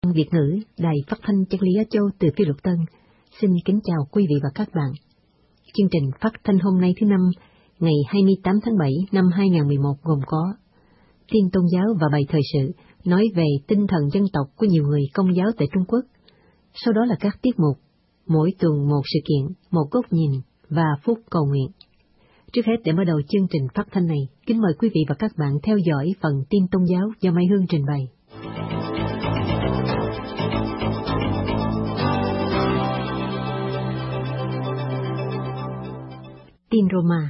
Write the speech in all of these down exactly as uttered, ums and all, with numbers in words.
Việt ngữ, Đài Phát thanh Chân lý Á Châu từ Phi Luật Tân, xin kính chào quý vị và các bạn. Chương trình phát thanh hôm nay thứ năm, ngày hai mươi tám tháng bảy năm hai nghìn không trăm mười một gồm có tin tôn giáo và bài thời sự nói về tinh thần dân tộc của nhiều người Công giáo tại Trung Quốc. Sau đó là các tiết mục, mỗi tuần một sự kiện, một góc nhìn và phút cầu nguyện. Trước hết, để mở đầu chương trình phát thanh này, kính mời quý vị và các bạn theo dõi phần tin tôn giáo do Mai Hương trình bày. Tin Roma.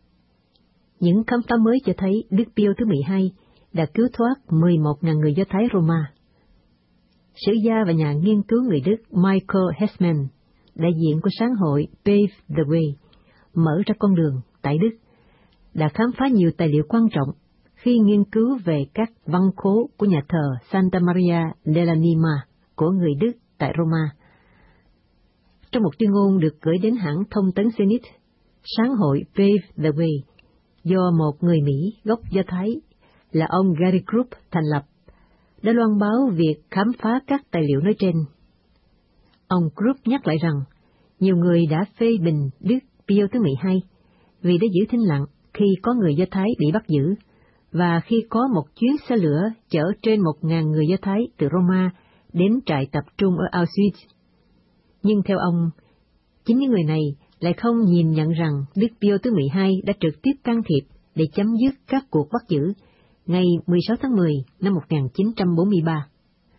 Những khám phá mới cho thấy Đức Pio thứ mười hai đã cứu thoát mười một nghìn người Do Thái Roma. Sử gia và nhà nghiên cứu người Đức Michael Hessman, đại diện của sáng hội Pave the Way, mở ra con đường tại Đức, đã khám phá nhiều tài liệu quan trọng khi nghiên cứu về các văn khố của nhà thờ Santa Maria dell'Anima của người Đức tại Roma. Trong một tuyên ngôn được gửi đến hãng thông tấn Zenit, sáng hội Pave the Way do một người Mỹ gốc Do Thái là ông Gary Krupp thành lập, đã loan báo việc khám phá các tài liệu nói trên. Ông Krupp nhắc lại rằng, nhiều người đã phê bình Đức Pio thứ mười hai vì đã giữ thinh lặng khi có người Do Thái bị bắt giữ, và khi có một chuyến xe lửa chở trên một ngàn người Do Thái từ Roma đến trại tập trung ở Auschwitz. Nhưng theo ông, chính những người này lại không nhìn nhận rằng Đức Pio thứ mười hai đã trực tiếp can thiệp để chấm dứt các cuộc bắt giữ ngày mười sáu tháng mười năm một nghìn chín trăm bốn mươi ba.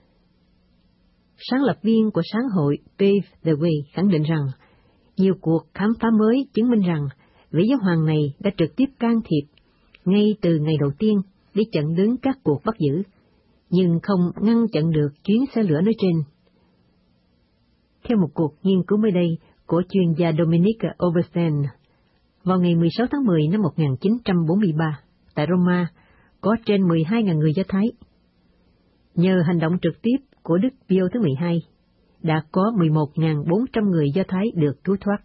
Sáng lập viên của sáng hội Pave the Way khẳng định rằng, nhiều cuộc khám phá mới chứng minh rằng vị giáo hoàng này đã trực tiếp can thiệp ngay từ ngày đầu tiên để chặn đứng các cuộc bắt giữ, nhưng không ngăn chặn được chuyến xe lửa nói trên. Theo một cuộc nghiên cứu mới đây của chuyên gia Dominic Oberstein, vào ngày mười sáu tháng mười năm một nghìn chín trăm bốn mươi ba, tại Roma, có trên mười hai nghìn người Do Thái. Nhờ hành động trực tiếp của Đức Pio thứ mười hai, đã có mười một nghìn bốn trăm người Do Thái được cứu thoát.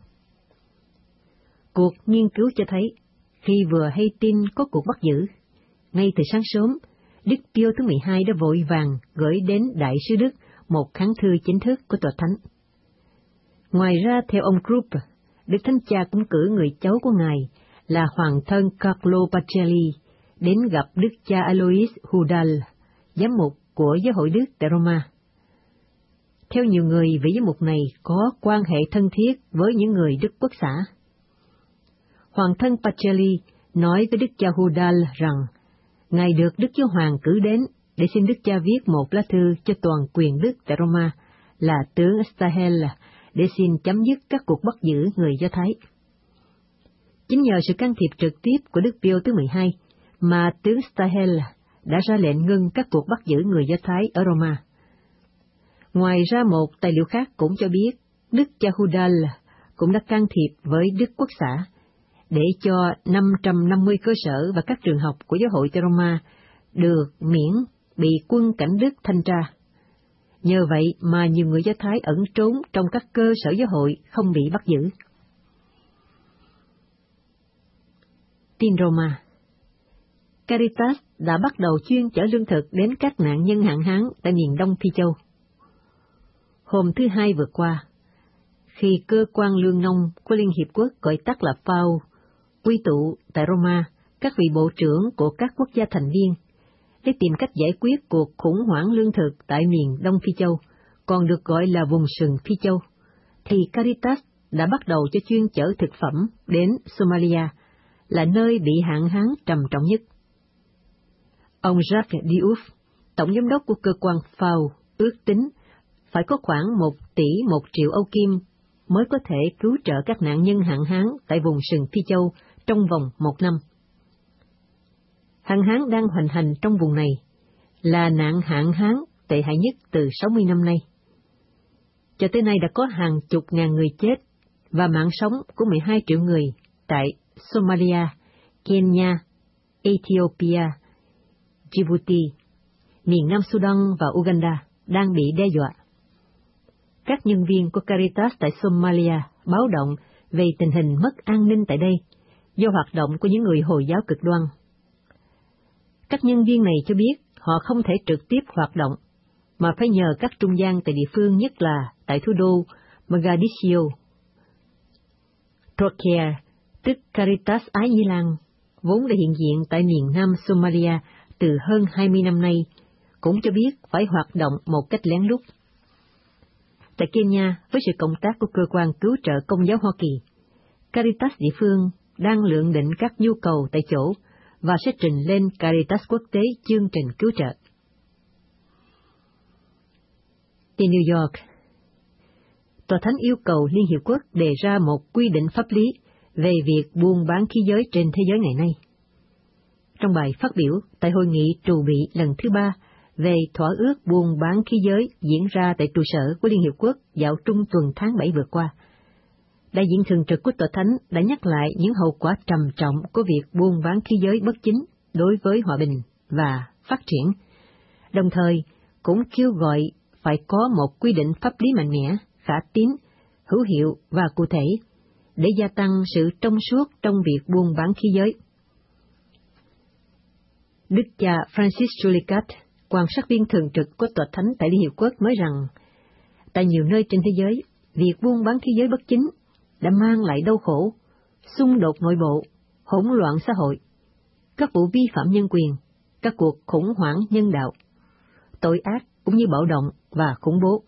Cuộc nghiên cứu cho thấy, khi vừa hay tin có cuộc bắt giữ, ngay từ sáng sớm, Đức Pio thứ mười hai đã vội vàng gửi đến Đại sứ Đức một kháng thư chính thức của Tòa Thánh. Ngoài ra, theo ông Krupp, Đức Thánh Cha cũng cử người cháu của Ngài là Hoàng thân Carlo Pacelli đến gặp Đức cha Alois Hudal, giám mục của Giáo hội Đức tại Roma. Theo nhiều người, vị giám mục này có quan hệ thân thiết với những người Đức Quốc xã. Hoàng thân Pacelli nói với Đức cha Hudal rằng, Ngài được Đức Giáo Hoàng cử đến để xin Đức cha viết một lá thư cho toàn quyền Đức tại Roma là tướng Stahel để xin chấm dứt các cuộc bắt giữ người Do Thái. Chính nhờ sự can thiệp trực tiếp của Đức Pio thứ mười hai mà tướng Stahel đã ra lệnh ngưng các cuộc bắt giữ người Do Thái ở Roma. Ngoài ra, một tài liệu khác cũng cho biết Đức cha Hudal cũng đã can thiệp với Đức Quốc xã để cho năm trăm năm mươi cơ sở và các trường học của giáo hội tại Roma được miễn bị quân cảnh Đức thanh tra. Nhờ vậy mà nhiều người Do Thái ẩn trốn trong các cơ sở giáo hội không bị bắt giữ. Tin Roma. Caritas đã bắt đầu chuyên chở lương thực đến các nạn nhân hạn hán tại miền Đông Phi Châu. Hôm thứ Hai vừa qua, khi cơ quan lương nông của Liên Hiệp Quốc gọi tắt là ép a o quy tụ tại Roma các vị bộ trưởng của các quốc gia thành viên để tìm cách giải quyết cuộc khủng hoảng lương thực tại miền Đông Phi Châu, còn được gọi là vùng sừng Phi Châu, thì Caritas đã bắt đầu cho chuyên chở thực phẩm đến Somalia, là nơi bị hạn hán trầm trọng nhất. Ông Jacques Diouf, tổng giám đốc của cơ quan ép a o, ước tính phải có khoảng một tỷ một triệu Âu Kim mới có thể cứu trợ các nạn nhân hạn hán tại vùng sừng Phi Châu trong vòng một năm. Hạn hán đang hoành hành trong vùng này là nạn hạn hán tệ hại nhất từ sáu mươi năm nay. Cho tới nay đã có hàng chục ngàn người chết và mạng sống của mười hai triệu người tại Somalia, Kenya, Ethiopia, Djibouti, miền Nam Sudan và Uganda đang bị đe dọa. Các nhân viên của Caritas tại Somalia báo động về tình hình mất an ninh tại đây do hoạt động của những người Hồi giáo cực đoan. Các nhân viên này cho biết họ không thể trực tiếp hoạt động mà phải nhờ các trung gian tại địa phương, nhất là tại thủ đô Mogadiscio. Trocare, tức Caritas Ái Nhi Lan, vốn đã hiện diện tại miền nam Somalia từ hơn hai mươi năm nay, cũng cho biết phải hoạt động một cách lén lút. Tại Kenya, với sự cộng tác của cơ quan cứu trợ Công giáo Hoa Kỳ, Caritas địa phương đang lượng định các nhu cầu tại chỗ và sẽ trình lên Caritas quốc tế chương trình cứu trợ. Tại New York, Tòa Thánh yêu cầu Liên Hiệp Quốc đề ra một quy định pháp lý về việc buôn bán khí giới trên thế giới ngày nay. Trong bài phát biểu tại hội nghị trù bị lần thứ ba về thỏa ước buôn bán khí giới diễn ra tại trụ sở của Liên Hiệp Quốc vào trung tuần tháng bảy vừa qua, đại diện thường trực của Tòa Thánh đã nhắc lại những hậu quả trầm trọng của việc buôn bán khí giới bất chính đối với hòa bình và phát triển, đồng thời cũng kêu gọi phải có một quy định pháp lý mạnh mẽ, khả tín, hữu hiệu và cụ thể để gia tăng sự trong suốt trong việc buôn bán khí giới. Đức cha Francis Julicat, quan sát viên thường trực của Tòa Thánh tại Liên Hiệp Quốc, nói rằng tại nhiều nơi trên thế giới, việc buôn bán khí giới bất chính đã mang lại đau khổ, xung đột nội bộ, hỗn loạn xã hội, các vụ vi phạm nhân quyền, các cuộc khủng hoảng nhân đạo, tội ác cũng như bạo động và khủng bố.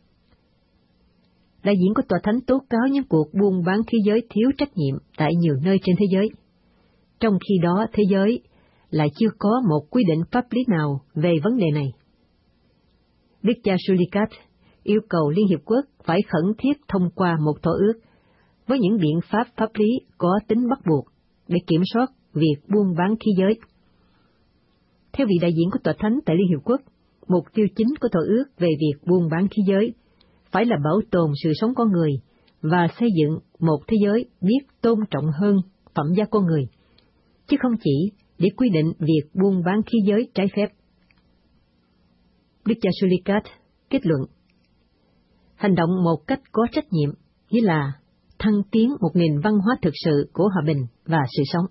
Đại diện của Tòa Thánh tố cáo những cuộc buôn bán khí giới thiếu trách nhiệm tại nhiều nơi trên thế giới. Trong khi đó, thế giới lại chưa có một quy định pháp lý nào về vấn đề này. Đức cha Julicat yêu cầu Liên Hiệp Quốc phải khẩn thiết thông qua một thỏa ước với những biện pháp pháp lý có tính bắt buộc để kiểm soát việc buôn bán khí giới. Theo vị đại diện của Tòa Thánh tại Liên Hiệp Quốc, mục tiêu chính của thỏa ước về việc buôn bán khí giới phải là bảo tồn sự sống con người và xây dựng một thế giới biết tôn trọng hơn phẩm giá con người, chứ không chỉ để quy định việc buôn bán khí giới trái phép. Đức cha Julicat kết luận, hành động một cách có trách nhiệm nghĩa là thăng tiến một nền văn hóa thực sự của hòa bình và sự sống.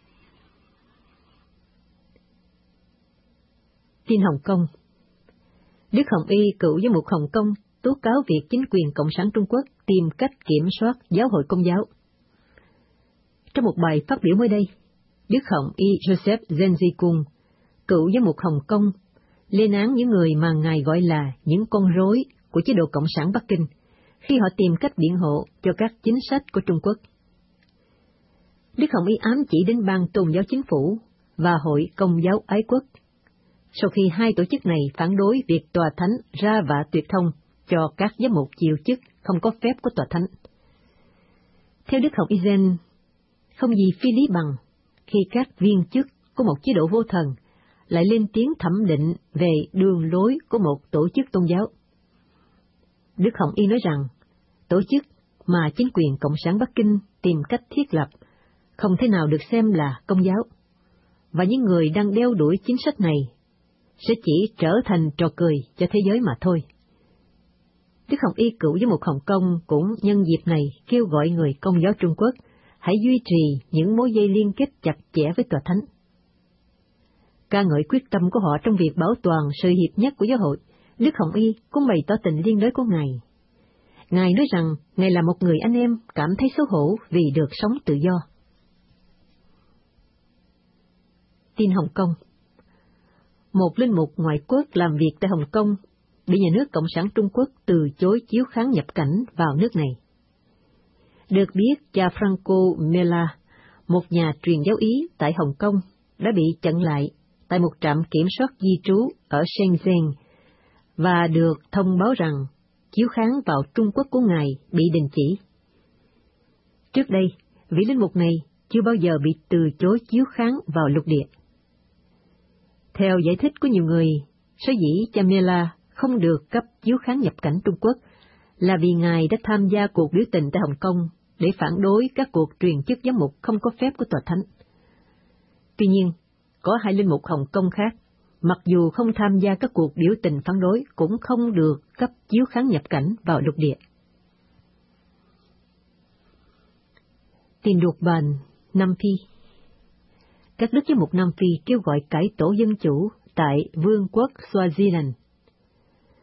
Tin Hồng Kông. Đức Hồng Y, cựu giám mục Hồng Kông, tố cáo việc chính quyền Cộng sản Trung Quốc tìm cách kiểm soát giáo hội Công giáo. Trong một bài phát biểu mới đây, Đức Hồng Y Joseph Zenzikung, cựu giám mục Hồng Kông, lên án những người mà Ngài gọi là những con rối của chế độ Cộng sản Bắc Kinh khi họ tìm cách biện hộ cho các chính sách của Trung Quốc. Đức Hồng Y ám chỉ đến Ban Tôn giáo Chính phủ và Hội Công giáo Ái Quốc, sau khi hai tổ chức này phản đối việc Tòa Thánh ra vạ tuyệt thông cho các giám mục chịu chức không có phép của Tòa Thánh. Theo Đức Hồng Y Zen, không gì phi lý bằng khi các viên chức của một chế độ vô thần lại lên tiếng thẩm định về đường lối của một tổ chức tôn giáo. Đức Hồng Y nói rằng, tổ chức mà chính quyền Cộng sản Bắc Kinh tìm cách thiết lập không thể nào được xem là Công giáo, và những người đang đeo đuổi chính sách này sẽ chỉ trở thành trò cười cho thế giới mà thôi. Đức Hồng Y, cựu giám mục Hồng Kông, cũng nhân dịp này kêu gọi người Công giáo Trung Quốc hãy duy trì những mối dây liên kết chặt chẽ với Tòa Thánh. Ca ngợi quyết tâm của họ trong việc bảo toàn sự hiệp nhất của giáo hội, Đức Hồng Y cũng bày tỏ tình liên đới của Ngài. Ngài nói rằng Ngài là một người anh em cảm thấy xấu hổ vì được sống tự do. Tin Hồng Kông. Một linh mục ngoại quốc làm việc tại Hồng Kông bị nhà nước Cộng sản Trung Quốc từ chối chiếu kháng nhập cảnh vào nước này. Được biết, cha Franco Mela, một nhà truyền giáo Ý tại Hồng Kông, đã bị chặn lại tại một trạm kiểm soát di trú ở Shenzhen và được thông báo rằng chiếu kháng vào Trung Quốc của Ngài bị đình chỉ. Trước đây, vị linh mục này chưa bao giờ bị từ chối chiếu kháng vào lục địa. Theo giải thích của nhiều người, sở dĩ cha Mela không được cấp chiếu kháng nhập cảnh Trung Quốc là vì Ngài đã tham gia cuộc biểu tình tại Hồng Kông để phản đối các cuộc truyền chức giám mục không có phép của Tòa Thánh. Tuy nhiên, có hai linh mục Hồng Kông khác, mặc dù không tham gia các cuộc biểu tình phản đối, cũng không được cấp chiếu kháng nhập cảnh vào lục địa. Tin đột bàn Nam Phi. Các đức giám mục Nam Phi kêu gọi cải tổ dân chủ tại Vương quốc Swaziland.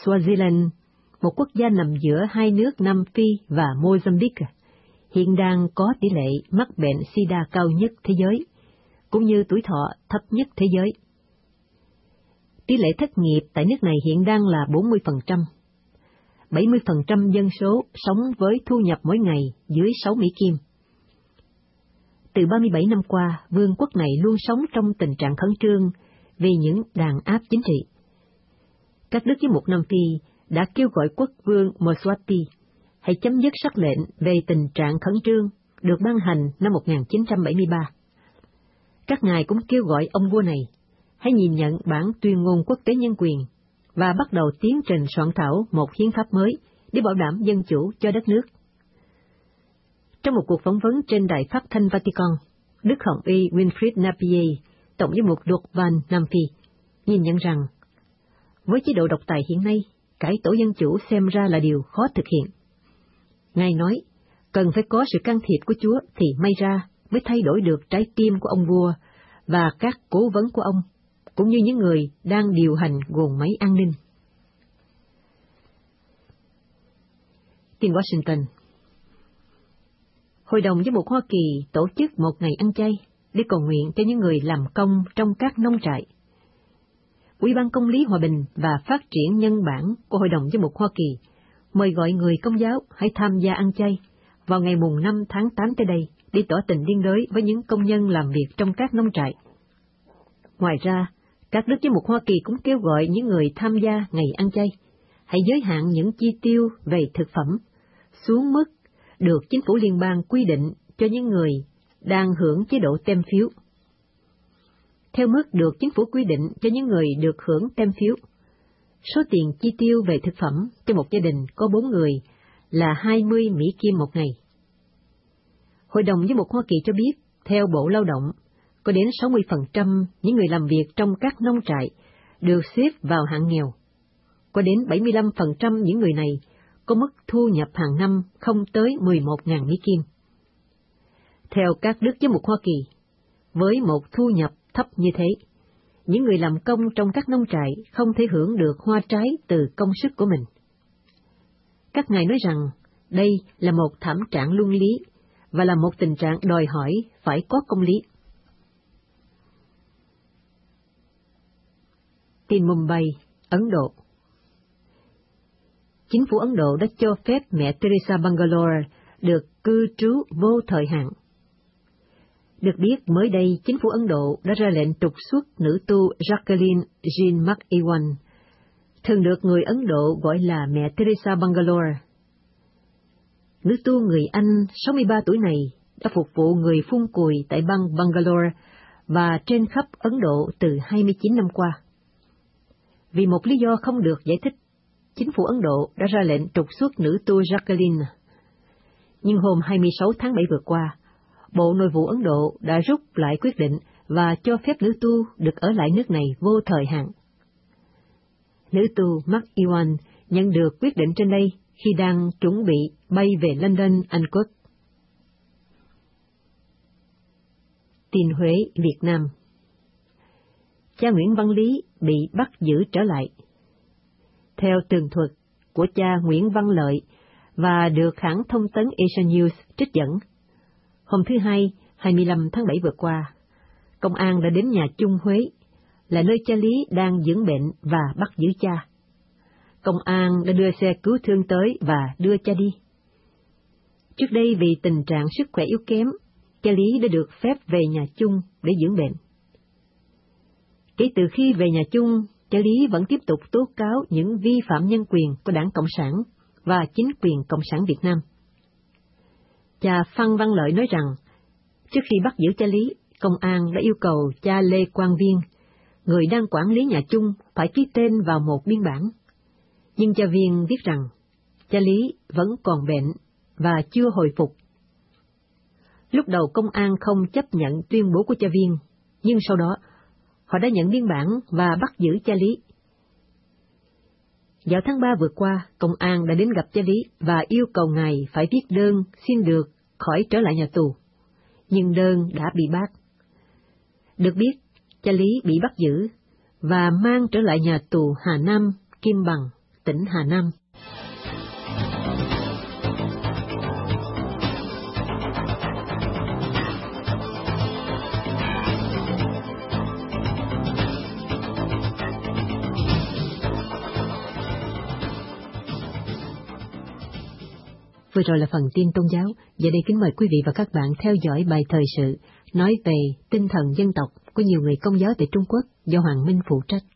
Swaziland, một quốc gia nằm giữa hai nước Nam Phi và Mozambique, hiện đang có tỷ lệ mắc bệnh sida cao nhất thế giới, cũng như tuổi thọ thấp nhất thế giới. Tỷ lệ thất nghiệp tại nước này hiện đang là bốn mươi phần trăm. bảy mươi phần trăm dân số sống với thu nhập mỗi ngày dưới sáu Mỹ Kim. Từ ba mươi bảy năm qua, vương quốc này luôn sống trong tình trạng khẩn trương vì những đàn áp chính trị. Các nước giám mục Nam Phi đã kêu gọi quốc vương Mswati hãy chấm dứt sắc lệnh về tình trạng khẩn trương được ban hành năm một nghìn chín trăm bảy mươi ba. Các ngài cũng kêu gọi ông vua này hãy nhìn nhận bản tuyên ngôn quốc tế nhân quyền và bắt đầu tiến trình soạn thảo một hiến pháp mới để bảo đảm dân chủ cho đất nước. Trong một cuộc phỏng vấn trên đài phát thanh Vatican, Đức Hồng y Winfried Napier, Tổng giám mục luật Van Nam Phi, nhìn nhận rằng, với chế độ độc tài hiện nay, cải tổ dân chủ xem ra là điều khó thực hiện. Ngài nói, cần phải có sự can thiệp của Chúa thì may ra mới thay đổi được trái tim của ông vua và các cố vấn của ông, cũng như những người đang điều hành guồng máy an ninh. Tin Washington. Hội đồng giám mục Hoa Kỳ tổ chức một ngày ăn chay để cầu nguyện cho những người làm công trong các nông trại. Ủy ban Công lý Hòa bình và Phát triển Nhân bản của Hội đồng giám mục Hoa Kỳ mời gọi người Công giáo hãy tham gia ăn chay vào ngày mùng năm tháng tám tới đây để tỏ tình liên đới với những công nhân làm việc trong các nông trại. Ngoài ra, các đức giám mục Hoa Kỳ cũng kêu gọi những người tham gia ngày ăn chay hãy giới hạn những chi tiêu về thực phẩm xuống mức được chính phủ liên bang quy định cho những người đang hưởng chế độ tem phiếu. Theo mức được chính phủ quy định cho những người được hưởng tem phiếu, số tiền chi tiêu về thực phẩm cho một gia đình có bốn người là hai mươi Mỹ Kim một ngày. Hội đồng giám mục Hoa Kỳ cho biết, theo Bộ Lao động, có đến sáu mươi phần trăm những người làm việc trong các nông trại được xếp vào hạng nghèo. Có đến bảy mươi lăm phần trăm những người này có mức thu nhập hàng năm không tới mười một nghìn Mỹ Kim. Theo các đức giám mục Hoa Kỳ, với một thu nhập thấp như thế, những người làm công trong các nông trại không thể hưởng được hoa trái từ công sức của mình. Các ngài nói rằng đây là một thảm trạng luân lý và là một tình trạng đòi hỏi phải có công lý. Tin Mumbai, Ấn Độ. Chính phủ Ấn Độ đã cho phép mẹ Teresa Bangalore được cư trú vô thời hạn. Được biết, mới đây, chính phủ Ấn Độ đã ra lệnh trục xuất nữ tu Jacqueline Jean McEwan, thường được người Ấn Độ gọi là mẹ Teresa Bangalore. Nữ tu người Anh sáu mươi ba tuổi này đã phục vụ người phun cùi tại bang Bangalore và trên khắp Ấn Độ từ hai mươi chín năm qua. Vì một lý do không được giải thích, chính phủ Ấn Độ đã ra lệnh trục xuất nữ tu Jacqueline. Nhưng hôm hai mươi sáu tháng bảy vừa qua, Bộ Nội vụ Ấn Độ đã rút lại quyết định và cho phép nữ tu được ở lại nước này vô thời hạn. Nữ tu McEwan nhận được quyết định trên đây khi đang chuẩn bị bay về London, Anh Quốc. Tin Huế, Việt Nam. Cha Nguyễn Văn Lý bị bắt giữ trở lại. Theo tường thuật của cha Nguyễn Văn Lợi và được hãng thông tấn Asia News trích dẫn, hôm thứ Hai, hai mươi lăm tháng bảy vừa qua, công an đã đến nhà chung Huế, là nơi cha Lý đang dưỡng bệnh và bắt giữ cha. Công an đã đưa xe cứu thương tới và đưa cha đi. Trước đây vì tình trạng sức khỏe yếu kém, cha Lý đã được phép về nhà chung để dưỡng bệnh. Kể từ khi về nhà chung, cha Lý vẫn tiếp tục tố cáo những vi phạm nhân quyền của Đảng Cộng sản và chính quyền Cộng sản Việt Nam. Cha Phan Văn Lợi nói rằng, trước khi bắt giữ cha Lý, công an đã yêu cầu cha Lê Quang Viên, người đang quản lý nhà chung, phải ký tên vào một biên bản. Nhưng cha Viên viết rằng, cha Lý vẫn còn bệnh và chưa hồi phục. Lúc đầu công an không chấp nhận tuyên bố của cha Viên, nhưng sau đó, họ đã nhận biên bản và bắt giữ cha Lý. Vào tháng ba vừa qua, công an đã đến gặp cha Lý và yêu cầu ngài phải viết đơn xin được khỏi trở lại nhà tù, nhưng đơn đã bị bác. Được biết, cha Lý bị bắt giữ và mang trở lại nhà tù Hà Nam, Kim Bằng tỉnh Hà Nam. Vừa rồi là phần tin tôn giáo. Giờ đây kính mời quý vị và các bạn theo dõi bài thời sự nói về tinh thần dân tộc của nhiều người Công giáo tại Trung Quốc do Hoàng Minh phụ trách.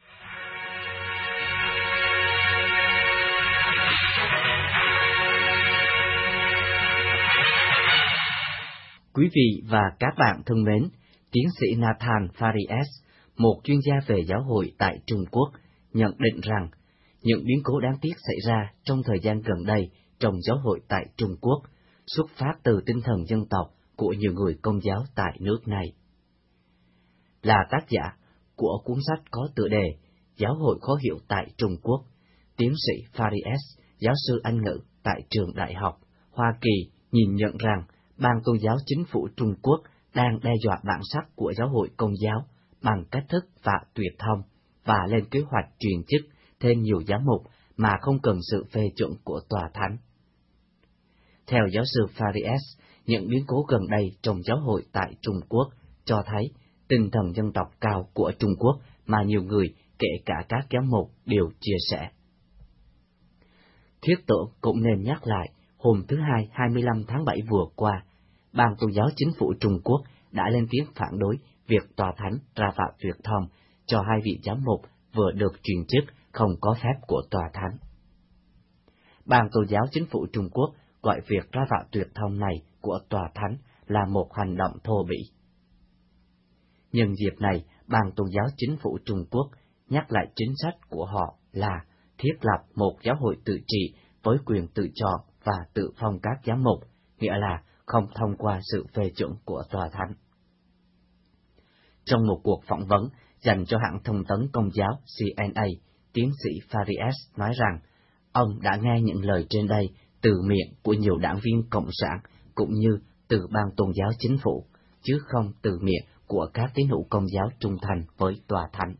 Quý vị và các bạn thân mến, tiến sĩ Nathan Faries, một chuyên gia về giáo hội tại Trung Quốc, nhận định rằng những biến cố đáng tiếc xảy ra trong thời gian gần đây trong giáo hội tại Trung Quốc xuất phát từ tinh thần dân tộc của nhiều người Công giáo tại nước này. Là tác giả của cuốn sách có tựa đề Giáo hội khó hiểu tại Trung Quốc, tiến sĩ Faries, giáo sư Anh ngữ tại trường đại học Hoa Kỳ, nhìn nhận rằng Ban Tôn giáo Chính phủ Trung Quốc đang đe dọa bản sắc của giáo hội Công giáo bằng cách thức và tuyệt thông, và lên kế hoạch truyền chức thêm nhiều giám mục mà không cần sự phê chuẩn của tòa thánh. Theo giáo sư Faries, những biến cố gần đây trong giáo hội tại Trung Quốc cho thấy tinh thần dân tộc cao của Trung Quốc mà nhiều người, kể cả các giám mục, đều chia sẻ. Thiết tưởng cũng nên nhắc lại, hôm thứ Hai hai mươi lăm tháng bảy vừa qua, Ban Tôn giáo Chính phủ Trung Quốc đã lên tiếng phản đối việc tòa thánh ra vào tuyệt thông cho hai vị giám mục vừa được truyền chức không có phép của tòa thánh. Ban Tôn giáo Chính phủ Trung Quốc gọi việc ra vào tuyệt thông này của tòa thánh là một hành động thô bỉ. Nhân dịp này, Ban Tôn giáo Chính phủ Trung Quốc nhắc lại chính sách của họ là thiết lập một giáo hội tự trị với quyền tự chọn và tự phong các giám mục, nghĩa là không thông qua sự phê chuẩn của tòa thánh. Trong một cuộc phỏng vấn dành cho hãng thông tấn Công giáo C N A, tiến sĩ Faries nói rằng ông đã nghe những lời trên đây từ miệng của nhiều đảng viên Cộng sản cũng như từ Ban Tôn giáo Chính phủ, chứ không từ miệng của các tín hữu Công giáo trung thành với tòa thánh.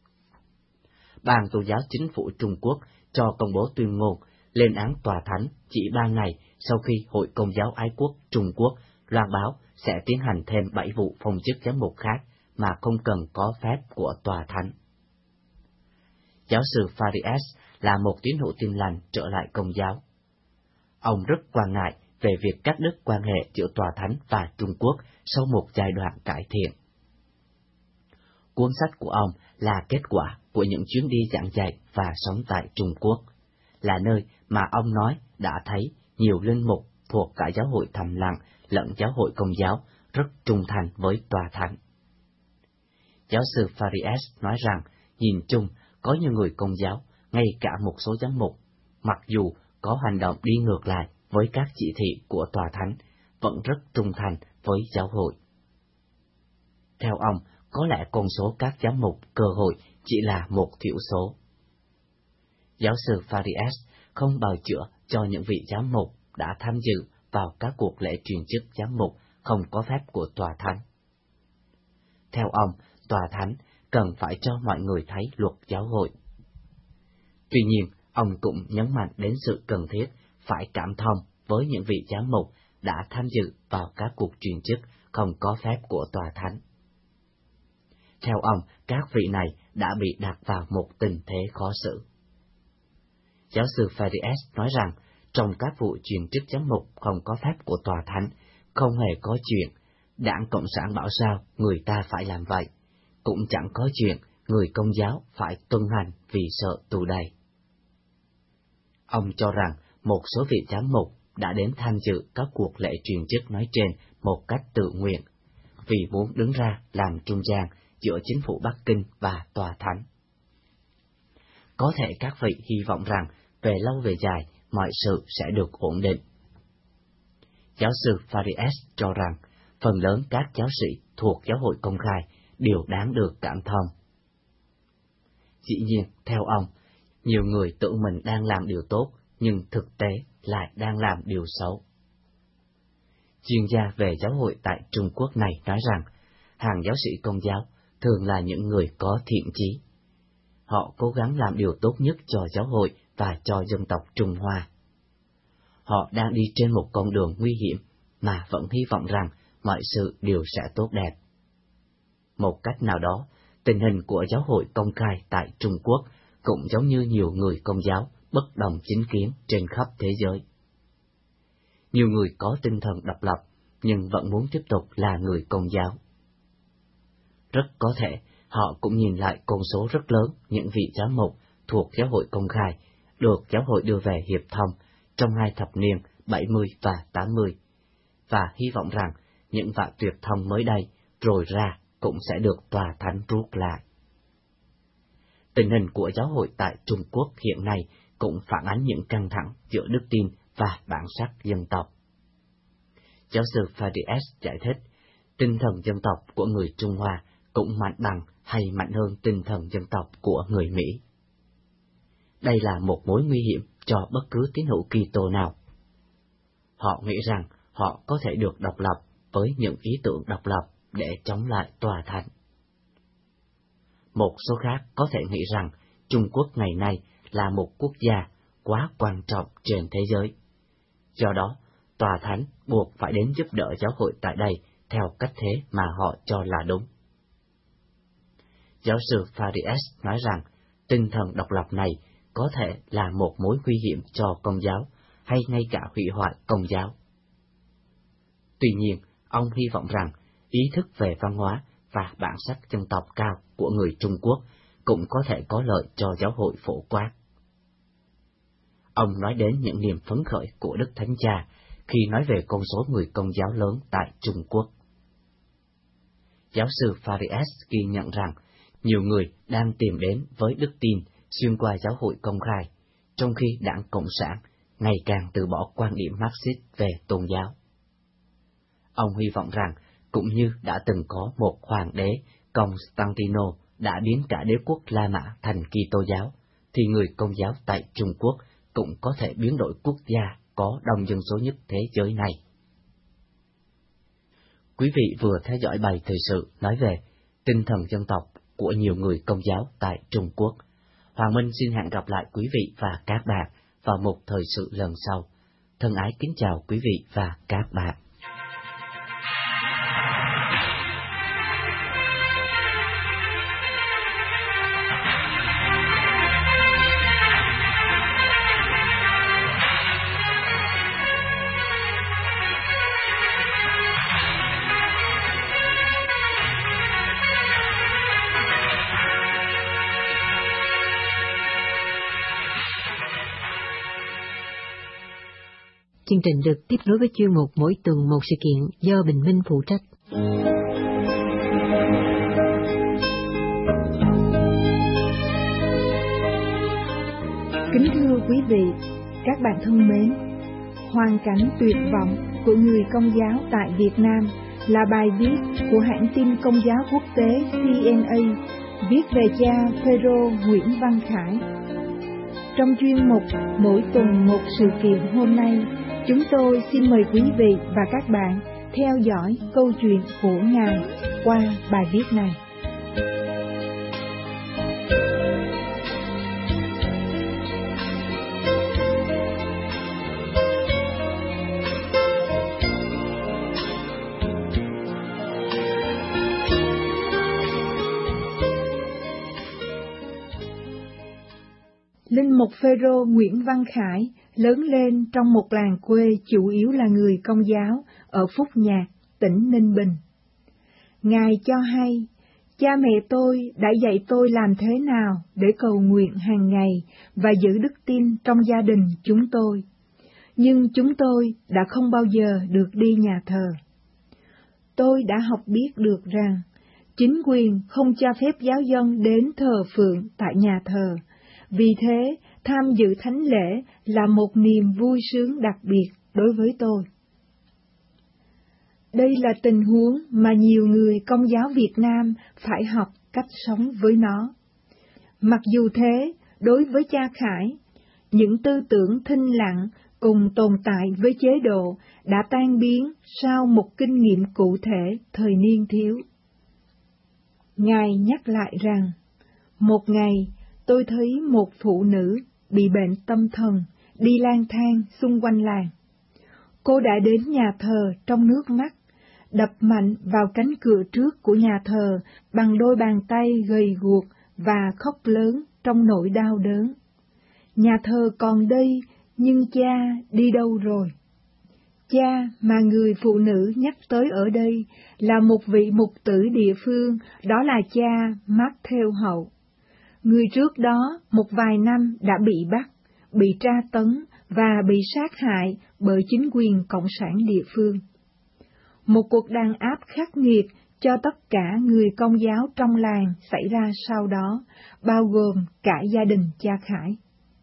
Ban Tôn giáo Chính phủ Trung Quốc cho công bố tuyên ngôn lên án tòa thánh chỉ ba ngày sau khi Hội Công giáo Ái quốc Trung Quốc loan báo sẽ tiến hành thêm bảy vụ phong chức giám mục khác mà không cần có phép của tòa thánh. Giáo sư Faries là một tín hữu Tin lành trở lại Công giáo. Ông rất quan ngại về việc cắt đứt quan hệ giữa tòa thánh và Trung Quốc sau một giai đoạn cải thiện. Cuốn sách của ông là kết quả của những chuyến đi giảng dạy và sống tại Trung Quốc, là nơi mà ông nói đã thấy nhiều linh mục thuộc cả giáo hội Thầm Lặng lẫn giáo hội Công giáo rất trung thành với tòa thánh. Giáo sư Faries nói rằng, nhìn chung, có nhiều người Công giáo, ngay cả một số giám mục, mặc dù có hành động đi ngược lại với các chỉ thị của tòa thánh, vẫn rất trung thành với giáo hội. Theo ông, có lẽ con số các giám mục cơ hội chỉ là một thiểu số. Giáo sư Faries không bào chữa cho những vị giám mục đã tham dự vào các cuộc lễ truyền chức giám mục không có phép của tòa thánh. Theo ông, tòa thánh cần phải cho mọi người thấy luật giáo hội. Tuy nhiên, ông cũng nhấn mạnh đến sự cần thiết phải cảm thông với những vị giám mục đã tham dự vào các cuộc truyền chức không có phép của tòa thánh. Theo ông, các vị này đã bị đặt vào một tình thế khó xử. Giáo sư Faries nói rằng, trong các vụ truyền chức giám mục không có phép của tòa thánh, không hề có chuyện Đảng Cộng sản bảo sao người ta phải làm vậy, cũng chẳng có chuyện người Công giáo phải tuân hành vì sợ tù đầy. Ông cho rằng một số vị giám mục đã đến tham dự các cuộc lễ truyền chức nói trên một cách tự nguyện, vì muốn đứng ra làm trung gian giữa chính phủ Bắc Kinh và tòa thánh. Có thể các vị hy vọng rằng về lâu về dài mọi sự sẽ được ổn định. Giáo sư Faries cho rằng phần lớn các giáo sĩ thuộc giáo hội công khai đều đáng được cảm thông. Dĩ nhiên, theo ông, nhiều người tưởng mình đang làm điều tốt, nhưng thực tế lại đang làm điều xấu. Chuyên gia về giáo hội tại Trung Quốc này nói rằng, hàng giáo sĩ Công giáo thường là những người có thiện chí. Họ cố gắng làm điều tốt nhất cho giáo hội và cho dân tộc Trung Hoa. Họ đang đi trên một con đường nguy hiểm mà vẫn hy vọng rằng mọi sự đều sẽ tốt đẹp. Một cách nào đó, tình hình của giáo hội công khai tại Trung Quốc cũng giống như nhiều người Công giáo bất đồng chính kiến trên khắp thế giới. Nhiều người có tinh thần độc lập nhưng vẫn muốn tiếp tục là người Công giáo. Rất có thể họ cũng nhìn lại con số rất lớn những vị giám mục thuộc giáo hội công khai được giáo hội đưa về hiệp thông trong hai thập niên bảy mươi và tám mươi, và hy vọng rằng những vạn tuyệt thông mới đây rồi ra cũng sẽ được tòa thánh rút lại. Tình hình của giáo hội tại Trung Quốc hiện nay cũng phản ánh những căng thẳng giữa đức tin và bản sắc dân tộc. Giáo sư Faries giải thích, tinh thần dân tộc của người Trung Hoa cũng mạnh bằng hay mạnh hơn tinh thần dân tộc của người Mỹ. Đây là một mối nguy hiểm cho bất cứ tín hữu Kitô nào. Họ nghĩ rằng họ có thể được độc lập với những ý tưởng độc lập để chống lại tòa thánh. Một số khác có thể nghĩ rằng Trung Quốc ngày nay là một quốc gia quá quan trọng trên thế giới. Do đó, tòa thánh buộc phải đến giúp đỡ giáo hội tại đây theo cách thế mà họ cho là đúng. Giáo sư Faries nói rằng tinh thần độc lập này có thể là một mối nguy hiểm cho Công giáo hay ngay cả hủy hoại Công giáo. Tuy nhiên, ông hy vọng rằng ý thức về văn hóa và bản sắc dân tộc cao của người Trung Quốc cũng có thể có lợi cho giáo hội phổ quát. Ông nói đến những niềm phấn khởi của Đức Thánh Cha khi nói về con số người Công giáo lớn tại Trung Quốc. Giáo sư Faries ghi nhận rằng nhiều người đang tìm đến với đức tin xuyên qua giáo hội công khai, trong khi Đảng Cộng sản ngày càng từ bỏ quan điểm Marxist về tôn giáo. Ông hy vọng rằng, cũng như đã từng có một hoàng đế Constantino đã biến cả đế quốc La Mã thành Kitô giáo, thì người Công giáo tại Trung Quốc cũng có thể biến đổi quốc gia có đông dân số nhất thế giới này. Quý vị vừa theo dõi bài thời sự nói về tinh thần dân tộc của nhiều người Công giáo tại Trung Quốc. Hoàng Minh xin hẹn gặp lại quý vị và các bạn vào một thời sự lần sau. Thân ái kính chào quý vị và các bạn. Chương trình được tiếp nối với chuyên mục mỗi tuần một sự kiện do Bình Minh phụ trách. Kính thưa quý vị, các bạn thân mến, hoàn cảnh tuyệt vọng của người Công giáo tại Việt Nam là bài viết của hãng tin Công giáo quốc tế xê en a viết về cha Phêrô Nguyễn Văn Khải. Trong chuyên mục mỗi tuần một sự kiện hôm nay, chúng tôi xin mời quý vị và các bạn theo dõi câu chuyện của Ngài qua bài viết này. Linh mục Phêrô Nguyễn Văn Khải lớn lên trong một làng quê chủ yếu là người Công giáo ở Phúc Nhạc, tỉnh Ninh Bình. Ngài cho hay, cha mẹ tôi đã dạy tôi làm thế nào để cầu nguyện hàng ngày và giữ đức tin trong gia đình chúng tôi, nhưng chúng tôi đã không bao giờ được đi nhà thờ. Tôi đã học biết được rằng, chính quyền không cho phép giáo dân đến thờ phượng tại nhà thờ. Vì thế, tham dự thánh lễ là một niềm vui sướng đặc biệt đối với tôi. Đây là tình huống mà nhiều người Công giáo Việt Nam phải học cách sống với nó. Mặc dù thế, đối với cha Khải, những tư tưởng thinh lặng cùng tồn tại với chế độ đã tan biến sau một kinh nghiệm cụ thể thời niên thiếu. Ngài nhắc lại rằng, một ngày, tôi thấy một phụ nữ bị bệnh tâm thần, đi lang thang xung quanh làng. Cô đã đến nhà thờ trong nước mắt, đập mạnh vào cánh cửa trước của nhà thờ bằng đôi bàn tay gầy guộc và khóc lớn trong nỗi đau đớn. Nhà thờ còn đây, nhưng cha đi đâu rồi? Cha mà người phụ nữ nhắc tới ở đây là một vị mục tử địa phương, đó là cha Matthew Hậu. Người trước đó một vài năm đã bị bắt, bị tra tấn và bị sát hại bởi chính quyền cộng sản địa phương. Một cuộc đàn áp khắc nghiệt cho tất cả người Công giáo trong làng xảy ra sau đó, bao gồm cả gia đình cha Khải.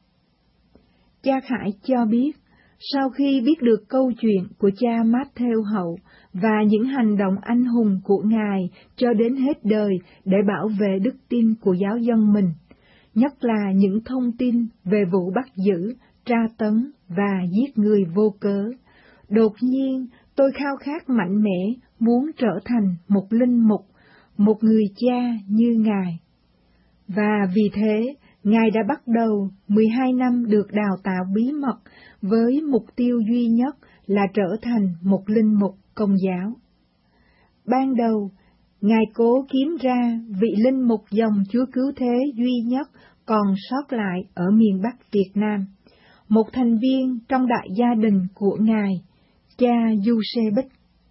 Cha Khải cho biết, sau khi biết được câu chuyện của cha Matthew Hậu và những hành động anh hùng của Ngài cho đến hết đời để bảo vệ đức tin của giáo dân mình, nhất là những thông tin về vụ bắt giữ, tra tấn và giết người vô cớ, đột nhiên tôi khao khát mạnh mẽ muốn trở thành một linh mục, một người cha như Ngài. Và vì thế, Ngài đã bắt đầu mười hai năm được đào tạo bí mật với mục tiêu duy nhất là trở thành một linh mục Công giáo. Ban đầu, Ngài cố kiếm ra vị linh mục dòng Chúa Cứu Thế duy nhất còn sót lại ở miền Bắc Việt Nam, một thành viên trong đại gia đình của Ngài, cha Giuse Bích.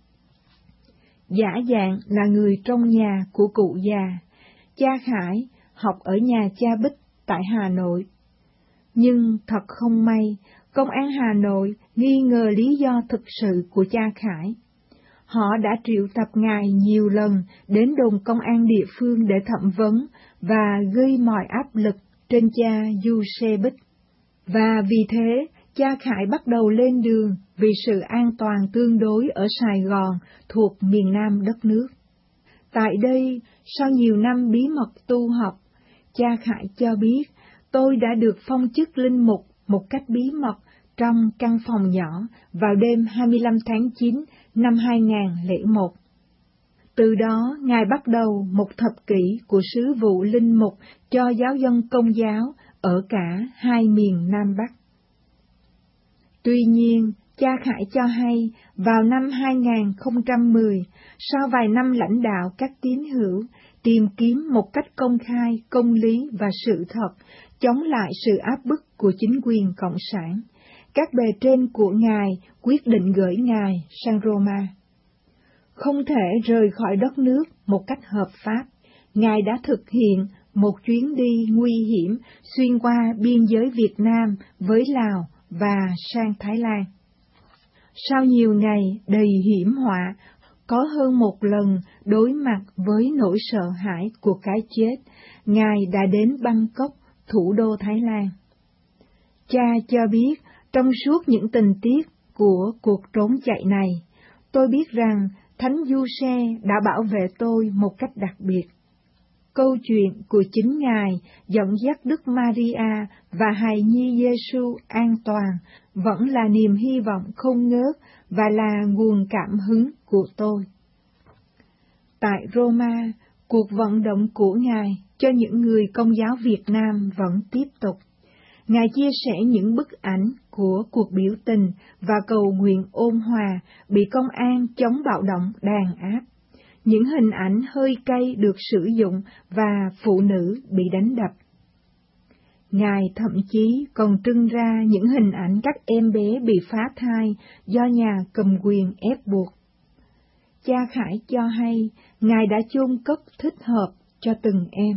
Giả dạng là người trong nhà của cụ già, cha Khải học ở nhà cha Bích tại Hà Nội. Nhưng thật không may, công an Hà Nội nghi ngờ lý do thực sự của cha Khải. Họ đã triệu tập Ngài nhiều lần đến đồn công an địa phương để thẩm vấn và gây mọi áp lực trên cha Giuse Bích. Và vì thế, cha Khải bắt đầu lên đường vì sự an toàn tương đối ở Sài Gòn thuộc miền Nam đất nước. Tại đây, sau nhiều năm bí mật tu học, cha Khải cho biết, tôi đã được phong chức linh mục một cách bí mật trong căn phòng nhỏ vào đêm hai mươi lăm tháng chín năm hai nghìn không trăm lẻ một. Từ đó, Ngài bắt đầu một thập kỷ của sứ vụ linh mục cho giáo dân Công giáo ở cả hai miền Nam Bắc. Tuy nhiên, cha Khải cho hay, vào năm hai nghìn không trăm mười, sau vài năm lãnh đạo các tín hữu, tìm kiếm một cách công khai, công lý và sự thật, chống lại sự áp bức của chính quyền Cộng sản, các bề trên của Ngài quyết định gửi Ngài sang Roma. Không thể rời khỏi đất nước một cách hợp pháp, Ngài đã thực hiện một chuyến đi nguy hiểm xuyên qua biên giới Việt Nam với Lào và sang Thái Lan. Sau nhiều ngày đầy hiểm họa, có hơn một lần đối mặt với nỗi sợ hãi của cái chết, Ngài đã đến Bangkok, thủ đô Thái Lan. Cha cho biết, trong suốt những tình tiết của cuộc trốn chạy này, tôi biết rằng Thánh Giuse đã bảo vệ tôi một cách đặc biệt. Câu chuyện của chính Ngài dẫn dắt Đức Maria và hài nhi Giêsu an toàn vẫn là niềm hy vọng không ngớt và là nguồn cảm hứng của tôi. Tại Roma, cuộc vận động của Ngài cho những người Công giáo Việt Nam vẫn tiếp tục. Ngài chia sẻ những bức ảnh của cuộc biểu tình và cầu nguyện ôn hòa bị công an chống bạo động đàn áp. Những hình ảnh hơi cay được sử dụng và phụ nữ bị đánh đập. Ngài thậm chí còn trưng ra những hình ảnh các em bé bị phá thai do nhà cầm quyền ép buộc. Cha Khải cho hay, Ngài đã chôn cất thích hợp cho từng em.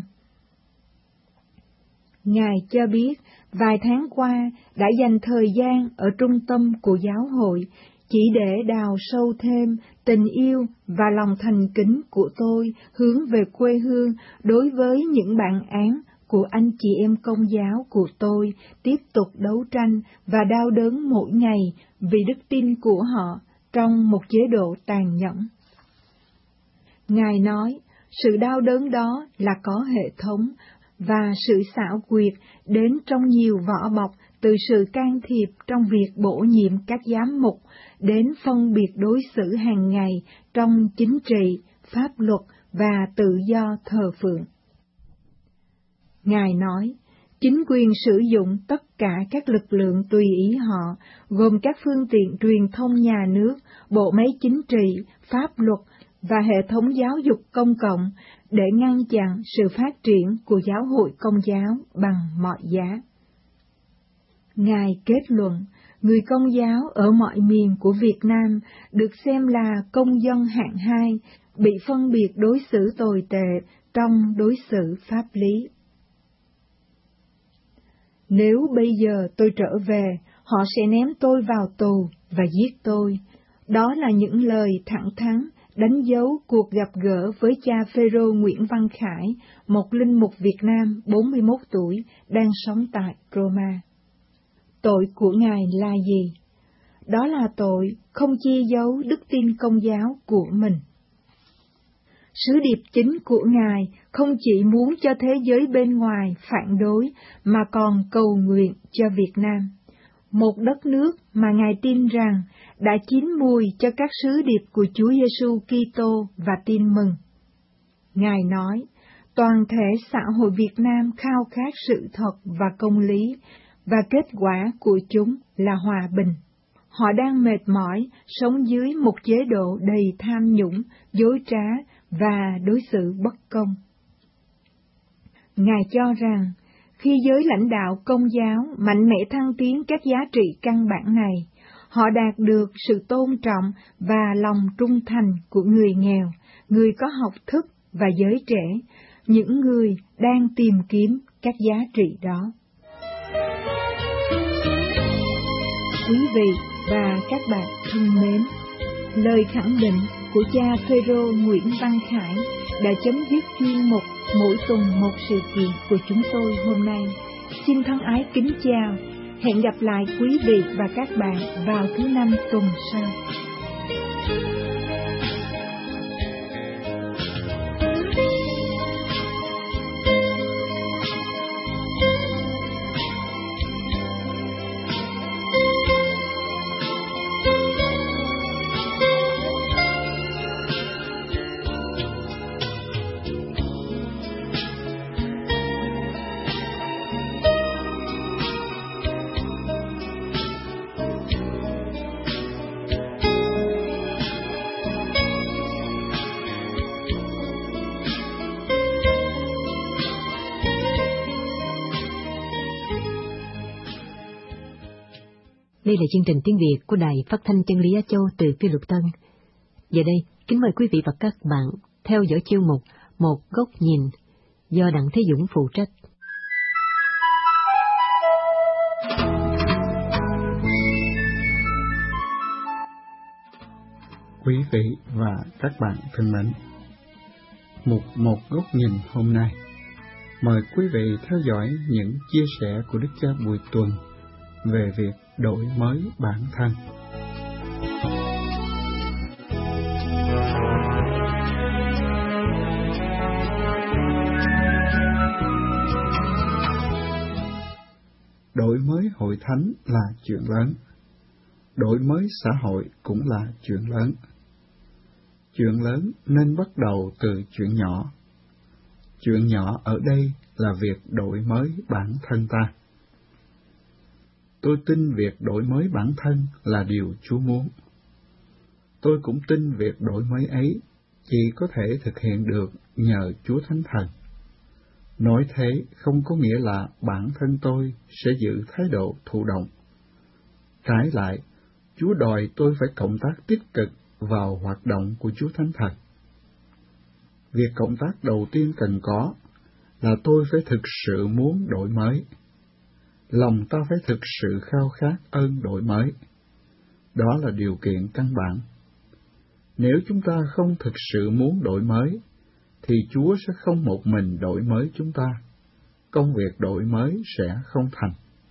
Ngài cho biết, vài tháng qua đã dành thời gian ở trung tâm của giáo hội, chỉ để đào sâu thêm tình yêu và lòng thành kính của tôi hướng về quê hương đối với những bản án của anh chị em Công giáo của tôi tiếp tục đấu tranh và đau đớn mỗi ngày vì đức tin của họ trong một chế độ tàn nhẫn. Ngài nói, sự đau đớn đó là có hệ thống và sự xảo quyệt đến trong nhiều vỏ bọc, từ sự can thiệp trong việc bổ nhiệm các giám mục đến phân biệt đối xử hàng ngày trong chính trị, pháp luật và tự do thờ phượng. Ngài nói, chính quyền sử dụng tất cả các lực lượng tùy ý họ, gồm các phương tiện truyền thông nhà nước, bộ máy chính trị, pháp luật và hệ thống giáo dục công cộng để ngăn chặn sự phát triển của giáo hội Công giáo bằng mọi giá. Ngài kết luận, người Công giáo ở mọi miền của Việt Nam được xem là công dân hạng hai, bị phân biệt đối xử tồi tệ trong đối xử pháp lý. Nếu bây giờ tôi trở về, họ sẽ ném tôi vào tù và giết tôi. Đó là những lời thẳng thắn đánh dấu cuộc gặp gỡ với cha Phêrô Nguyễn Văn Khải, một linh mục Việt Nam bốn mươi mốt tuổi, đang sống tại Roma. Tội của Ngài là gì? Đó là tội không che giấu đức tin Công giáo của mình. Sứ điệp chính của Ngài không chỉ muốn cho thế giới bên ngoài phản đối, mà còn cầu nguyện cho Việt Nam, một đất nước mà Ngài tin rằng đã chín mùi cho các sứ điệp của Chúa Giêsu Kitô và tin mừng. Ngài nói, toàn thể xã hội Việt Nam khao khát sự thật và công lý, và kết quả của chúng là hòa bình. Họ đang mệt mỏi, sống dưới một chế độ đầy tham nhũng, dối trá và đối xử bất công. Ngài cho rằng, khi giới lãnh đạo Công giáo mạnh mẽ thăng tiến các giá trị căn bản này, họ đạt được sự tôn trọng và lòng trung thành của người nghèo, người có học thức và giới trẻ, những người đang tìm kiếm các giá trị đó. Quý vị và các bạn thân mến, lời khẳng định của cha Phêrô Nguyễn Văn Khải đã chấm dứt chuyên mục Mỗi tuần một sự kiện của chúng tôi hôm nay. Xin thân ái kính chào, hẹn gặp lại quý vị và các bạn vào thứ năm tuần sau. Đây là chương trình tiếng Việt của Đài Phát thanh Chân lý Á Châu từ Phi Luật Tân. Giờ đây, kính mời quý vị và các bạn theo dõi chuyên mục Một Góc Nhìn do Đặng Thế Dũng phụ trách. Quý vị và các bạn thân mến, mục Một Góc Nhìn hôm nay mời quý vị theo dõi những chia sẻ của Đức cha Bùi Tuần về việc đổi mới bản thân. Đổi mới hội thánh là chuyện lớn, đổi mới xã hội cũng là chuyện lớn. Chuyện lớn nên bắt đầu từ chuyện nhỏ. Chuyện nhỏ ở đây là việc đổi mới bản thân ta. Tôi tin việc đổi mới bản thân là điều Chúa muốn. Tôi cũng tin việc đổi mới ấy chỉ có thể thực hiện được nhờ Chúa Thánh Thần. Nói thế không có nghĩa là bản thân tôi sẽ giữ thái độ thụ động. Trái lại, Chúa đòi tôi phải cộng tác tích cực vào hoạt động của Chúa Thánh Thần. Việc cộng tác đầu tiên cần có là tôi phải thực sự muốn đổi mới. Lòng ta phải thực sự khao khát ơn đổi mới. Đó là điều kiện căn bản. Nếu chúng ta không thực sự muốn đổi mới, thì Chúa sẽ không một mình đổi mới chúng ta. Công việc đổi mới sẽ không thành.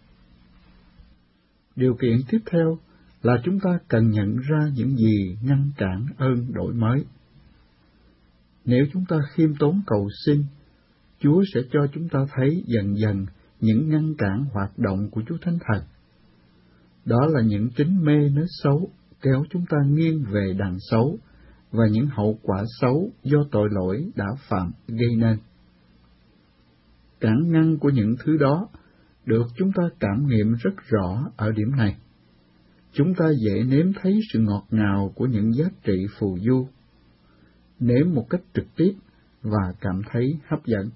Điều kiện tiếp theo là chúng ta cần nhận ra những gì ngăn cản ơn đổi mới. Nếu chúng ta khiêm tốn cầu xin, Chúa sẽ cho chúng ta thấy dần dần những ngăn cản hoạt động của Chúa Thánh Thần. Đó là những tính mê nết xấu kéo chúng ta nghiêng về đằng xấu và những hậu quả xấu do tội lỗi đã phạm gây nên. cản ngăn của những thứ đó được chúng ta cảm nghiệm rất rõ ở điểm này. Chúng ta dễ nếm thấy sự ngọt ngào của những giá trị phù du, nếm một cách trực tiếp và cảm thấy hấp dẫn.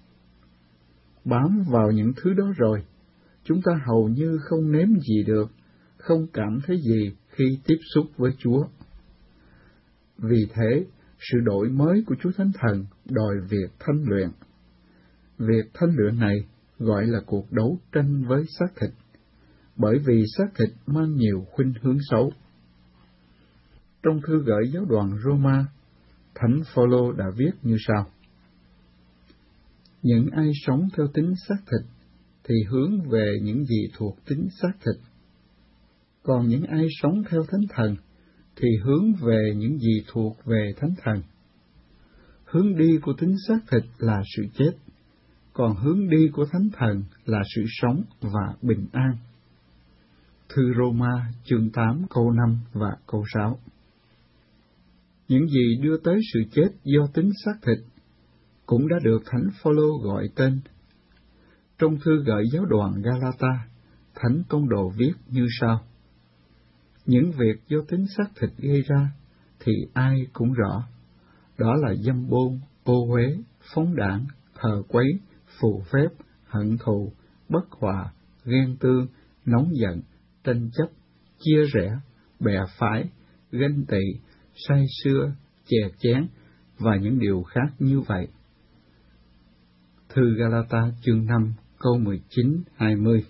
Bám vào những thứ đó rồi, chúng ta hầu như không nếm gì được, không cảm thấy gì khi tiếp xúc với Chúa. Vì thế, sự đổi mới của Chúa Thánh Thần đòi việc thanh luyện. Việc thanh luyện này gọi là cuộc đấu tranh với xác thịt, bởi vì xác thịt mang nhiều khuynh hướng xấu. Trong thư gửi giáo đoàn Roma, Thánh Phaolô đã viết như sau: Những ai sống theo tính xác thịt thì hướng về những gì thuộc tính xác thịt, còn những ai sống theo Thánh Thần thì hướng về những gì thuộc về Thánh Thần. Hướng đi của tính xác thịt là sự chết, còn hướng đi của Thánh Thần là sự sống và bình an. Thư Roma chương tám câu năm và câu sáu. Những gì đưa tới sự chết do tính xác thịt cũng đã được Thánh Phaolô gọi tên. Trong thư gửi giáo đoàn Galata, Thánh Tông Đồ viết như sau: Những việc do tính xác thịt gây ra thì ai cũng rõ, đó là dâm bôn, ô uế, phóng đảng, thờ quấy, phù phép, hận thù, bất hòa, ghen tương, nóng giận, tranh chấp, chia rẽ, bè phái, ganh tị, say sưa, chè chén và những điều khác như vậy. Thư Galata chương năm câu mười chín hai mươi.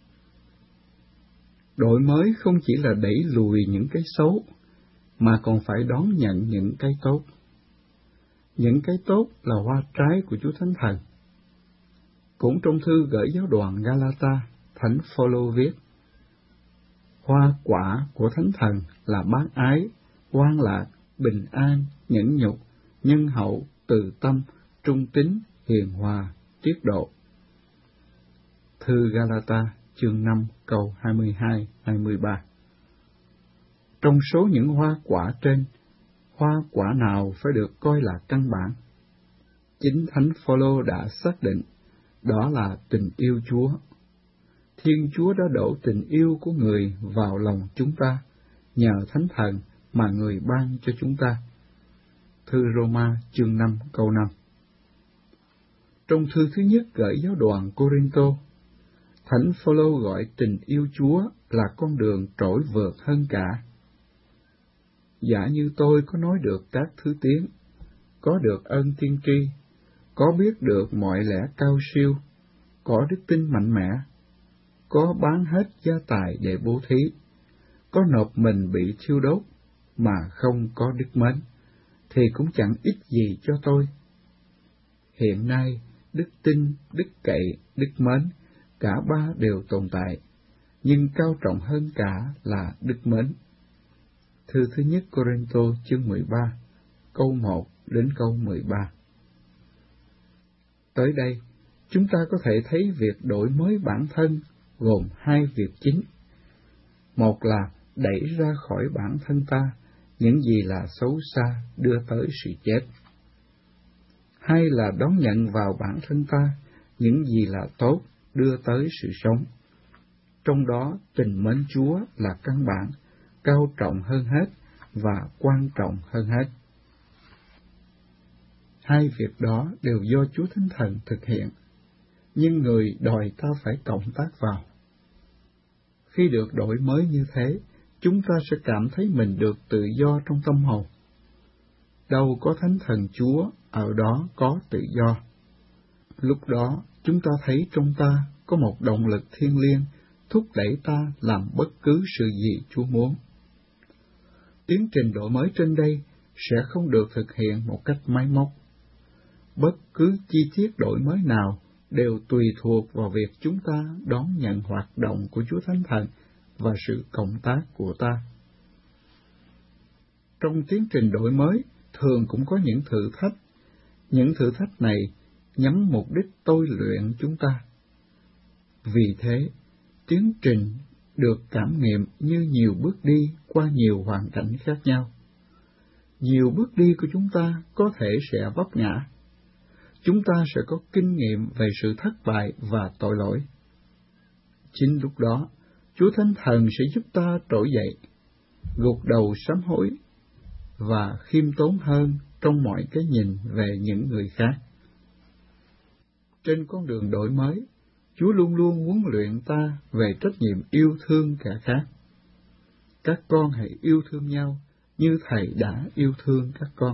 Đổi mới không chỉ là đẩy lùi những cái xấu, mà còn phải đón nhận những cái tốt. Những cái tốt là hoa trái của Chúa Thánh Thần. Cũng trong thư gửi giáo đoàn Galata, Thánh Phaolô viết: Hoa quả của Thánh Thần là bác ái, hoan lạc, bình an, nhẫn nhục, nhân hậu, từ tâm, trung tín, hiền hòa, tiết độ. Thư Galata chương năm câu hai mươi hai hai mươi ba. Trong số những hoa quả trên, hoa quả nào phải được coi là căn bản? Chính Thánh Phaolô đã xác định, đó là tình yêu Chúa. Thiên Chúa đã đổ tình yêu của người vào lòng chúng ta, nhờ Thánh Thần mà người ban cho chúng ta. Thư Roma chương năm câu năm. Trong thư thứ nhất gửi giáo đoàn Cô-rinh-tô, Thánh Phaolô gọi tình yêu Chúa là con đường trỗi vượt hơn cả. Giả như tôi có nói được các thứ tiếng, có được ơn tiên tri, có biết được mọi lẽ cao siêu, có đức tin mạnh mẽ, có bán hết gia tài để bố thí, có nộp mình bị thiêu đốt, mà không có đức mến, thì cũng chẳng ích gì cho tôi. Hiện nay, đức tin, đức cậy, đức mến, cả ba đều tồn tại, nhưng cao trọng hơn cả là đức mến. Thư thứ nhất Cô-rinh-tô chương mười ba, câu một đến câu mười ba. Tới đây, chúng ta có thể thấy việc đổi mới bản thân gồm hai việc chính. Một là đẩy ra khỏi bản thân ta những gì là xấu xa đưa tới sự chết. Hai là đón nhận vào bản thân ta những gì là tốt đưa tới sự sống. Trong đó tình mến Chúa là căn bản, cao trọng hơn hết và quan trọng hơn hết. Hai việc đó đều do Chúa Thánh Thần thực hiện, nhưng người đòi ta phải cộng tác vào. Khi được đổi mới như thế, chúng ta sẽ cảm thấy mình được tự do trong tâm hồn. Đâu có Thánh Thần Chúa, ở đó có tự do. Lúc đó, chúng ta thấy trong ta có một động lực thiêng liêng thúc đẩy ta làm bất cứ sự gì Chúa muốn. Tiến trình đổi mới trên đây sẽ không được thực hiện một cách máy móc. Bất cứ chi tiết đổi mới nào đều tùy thuộc vào việc chúng ta đón nhận hoạt động của Chúa Thánh Thần và sự cộng tác của ta. Trong tiến trình đổi mới, thường cũng có những thử thách. Những thử thách này nhắm mục đích tôi luyện chúng ta. Vì thế, tiến trình được cảm nghiệm như nhiều bước đi qua nhiều hoàn cảnh khác nhau. Nhiều bước đi của chúng ta có thể sẽ vấp ngã. chúng ta sẽ có kinh nghiệm về sự thất bại và tội lỗi. Chính lúc đó, Chúa Thánh Thần sẽ giúp ta trỗi dậy, gục đầu sám hối và khiêm tốn hơn trong mọi cái nhìn về những người khác. Trên con đường đổi mới, Chúa luôn luôn huấn luyện ta về trách nhiệm yêu thương kẻ khác. Các con hãy yêu thương nhau như Thầy đã yêu thương các con.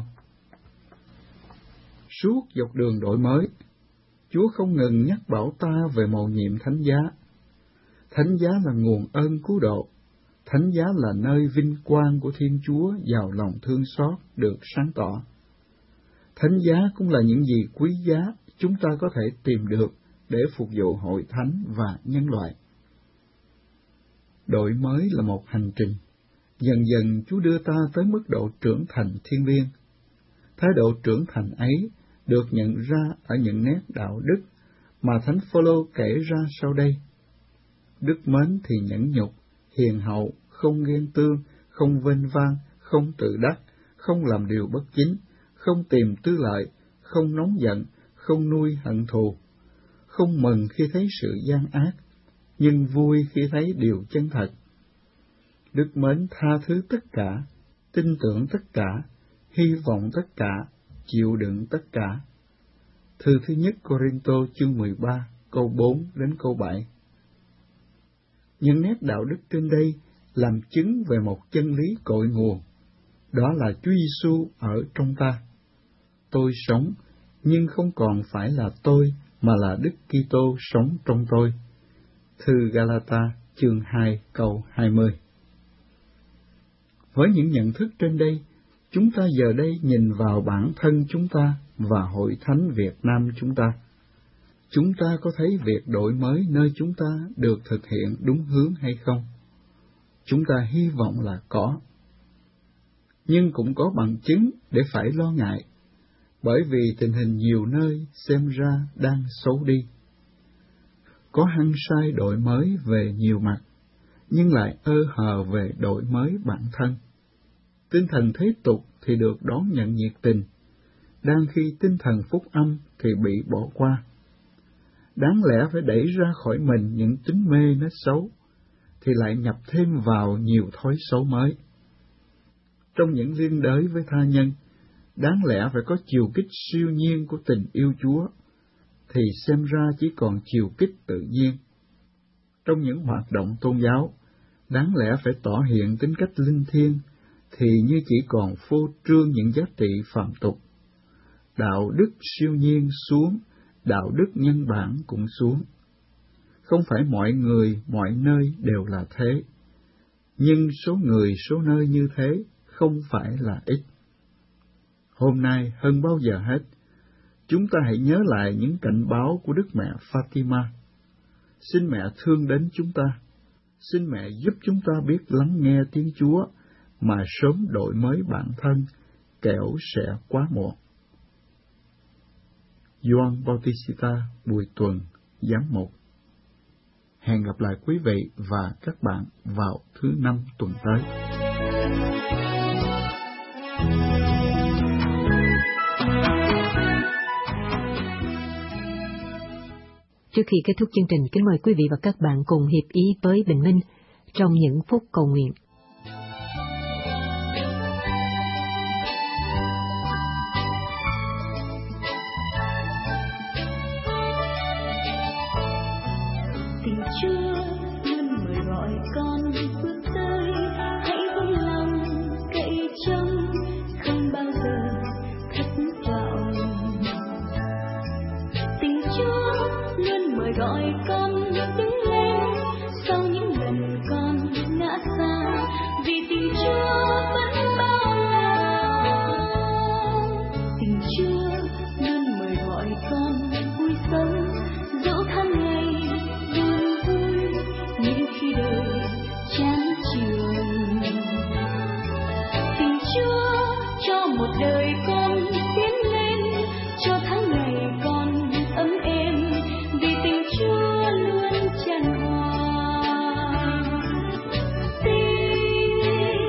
Suốt dọc đường đổi mới, Chúa không ngừng nhắc bảo ta về mầu nhiệm thánh giá. Thánh giá là nguồn ơn cứu độ. Thánh giá là nơi vinh quang của Thiên Chúa giàu lòng thương xót được sáng tỏ. Thánh giá cũng là những gì quý giá chúng ta có thể tìm được để phục vụ hội thánh và nhân loại. Đổi mới là một hành trình. Dần dần Chúa đưa ta tới mức độ trưởng thành thiêng liêng. Thái độ trưởng thành ấy được nhận ra ở những nét đạo đức mà Thánh Phaolô kể ra sau đây. Đức mến thì nhẫn nhục, hiền hậu, không ghen tương, không vênh vang, không tự đắc, không làm điều bất chính, không tìm tư lợi, không nóng giận, không nuôi hận thù, không mừng khi thấy sự gian ác, nhưng vui khi thấy điều chân thật. Đức mến tha thứ tất cả, tin tưởng tất cả, hy vọng tất cả, chịu đựng tất cả. Thư thứ nhất Cô-rinh-tô chương mười ba, câu bốn đến câu bảy. Những nét đạo đức trên đây làm chứng về một chân lý cội nguồn, đó là Chúa Giêsu ở trong ta. Tôi sống, nhưng không còn phải là tôi, mà là Đức Kitô sống trong tôi. Thư Galata chương hai câu hai mươi. Với những nhận thức trên đây, chúng ta giờ đây nhìn vào bản thân chúng ta và Hội Thánh Việt Nam chúng ta. Chúng ta có thấy việc đổi mới nơi chúng ta được thực hiện đúng hướng hay không? Chúng ta hy vọng là có. Nhưng cũng có bằng chứng để phải lo ngại, bởi vì tình hình nhiều nơi xem ra đang xấu đi. Có hăng say đổi mới về nhiều mặt, nhưng lại ơ hờ về đổi mới bản thân. Tinh thần thế tục thì được đón nhận nhiệt tình, đang khi tinh thần phúc âm thì bị bỏ qua. Đáng lẽ phải đẩy ra khỏi mình những tính mê nết xấu, thì lại nhập thêm vào nhiều thói xấu mới. Trong những liên đới với tha nhân, đáng lẽ phải có chiều kích siêu nhiên của tình yêu Chúa, thì xem ra chỉ còn chiều kích tự nhiên. Trong những hoạt động tôn giáo, đáng lẽ phải tỏ hiện tính cách linh thiêng, thì như chỉ còn phô trương những giá trị phàm tục. Đạo đức siêu nhiên xuống, đạo đức nhân bản cũng xuống. Không phải mọi người, mọi nơi đều là thế, nhưng số người, số nơi như thế không phải là ít. Hôm nay hơn bao giờ hết, chúng ta hãy nhớ lại những cảnh báo của Đức Mẹ Fatima. Xin mẹ thương đến chúng ta, xin mẹ giúp chúng ta biết lắng nghe tiếng Chúa mà sớm đổi mới bản thân, kẻo sẽ quá muộn. Gioan Bautista, Bùi Tuần, Giám mục. Hẹn gặp lại quý vị và các bạn vào thứ năm tuần tới. Trước khi kết thúc chương trình, kính mời quý vị và các bạn cùng hiệp ý với Bình Minh trong những phút cầu nguyện. Tình Chúa luôn mời gọi con bước tới, hãy vững lòng cậy trông, không bao giờ thất vọng. Tình Chúa luôn mời gọi con đứng lên sau những lần con ngã xa, vì tình Chúa vẫn bao la. Tình Chúa luôn mời gọi con vui sống, dẫu tháng ngày buồn vui, những khi đời chán chường. Tình Chúa cho một đời con tiến lên, cho tháng ngày con ấm êm, vì tình Chúa luôn tràn hòa. Tình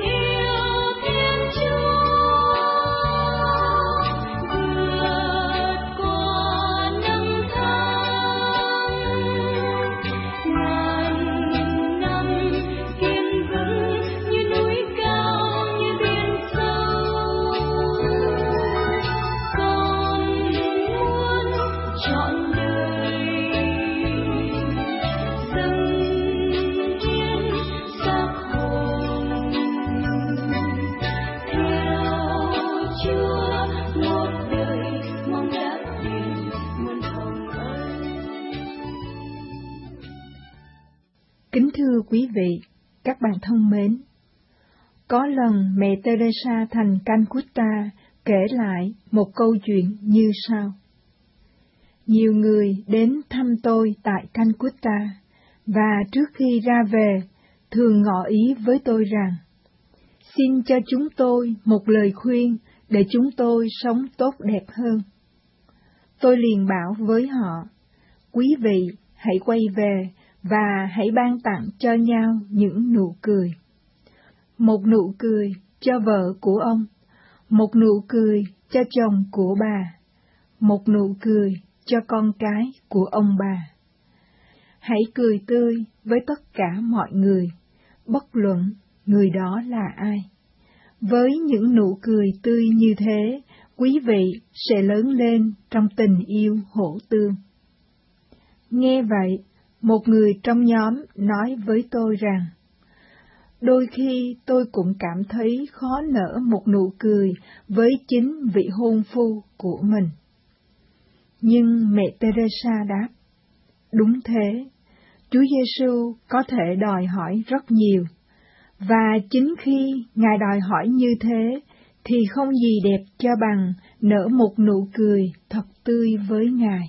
quý vị, các bạn thân mến, có lần mẹ Teresa thành Calcutta kể lại một câu chuyện như sau. Nhiều người đến thăm tôi tại Calcutta, và trước khi ra về, thường ngỏ ý với tôi rằng, xin cho chúng tôi một lời khuyên để chúng tôi sống tốt đẹp hơn. Tôi liền bảo với họ, quý vị hãy quay về và hãy ban tặng cho nhau những nụ cười. Một nụ cười cho vợ của ông, một nụ cười cho chồng của bà, một nụ cười cho con cái của ông bà. Hãy cười tươi với tất cả mọi người, bất luận người đó là ai. Với những nụ cười tươi như thế, quý vị sẽ lớn lên trong tình yêu hỗ tương. Nghe vậy, một người trong nhóm nói với tôi rằng, đôi khi tôi cũng cảm thấy khó nở một nụ cười với chính vị hôn phu của mình. Nhưng mẹ Teresa đáp, đúng thế, Chúa Giêsu có thể đòi hỏi rất nhiều, và chính khi Ngài đòi hỏi như thế, thì không gì đẹp cho bằng nở một nụ cười thật tươi với Ngài.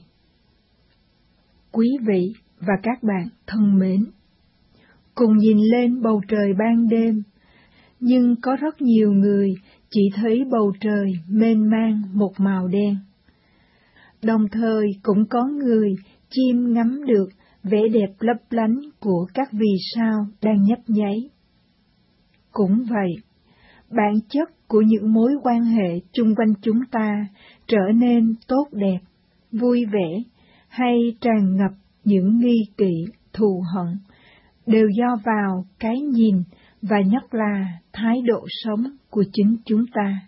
Quý vị và các bạn thân mến, cùng nhìn lên bầu trời ban đêm, nhưng có rất nhiều người chỉ thấy bầu trời mênh mang một màu đen. Đồng thời cũng có người chiêm ngắm được vẻ đẹp lấp lánh của các vì sao đang nhấp nháy. Cũng vậy, bản chất của những mối quan hệ chung quanh chúng ta trở nên tốt đẹp, vui vẻ, hay tràn ngập những nghi kỵ, thù hận, đều do vào cái nhìn và nhất là thái độ sống của chính chúng ta.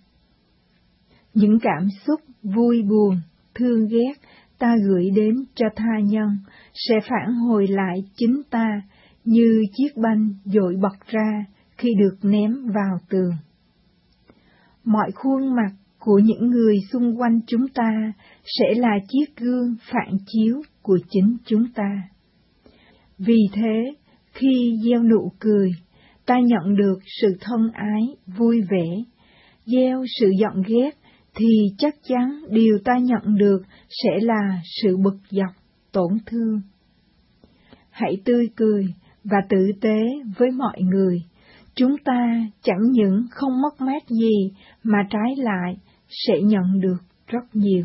Những cảm xúc vui buồn, thương ghét ta gửi đến cho tha nhân sẽ phản hồi lại chính ta như chiếc banh dội bật ra khi được ném vào tường. Mọi khuôn mặt của những người xung quanh chúng ta sẽ là chiếc gương phản chiếu của chính chúng ta. Vì thế, khi gieo nụ cười, ta nhận được sự thân ái, vui vẻ. Gieo sự giận ghét, thì chắc chắn điều ta nhận được sẽ là sự bực dọc, tổn thương. Hãy tươi cười và tử tế với mọi người. Chúng ta chẳng những không mất mát gì, mà trái lại sẽ nhận được rất nhiều.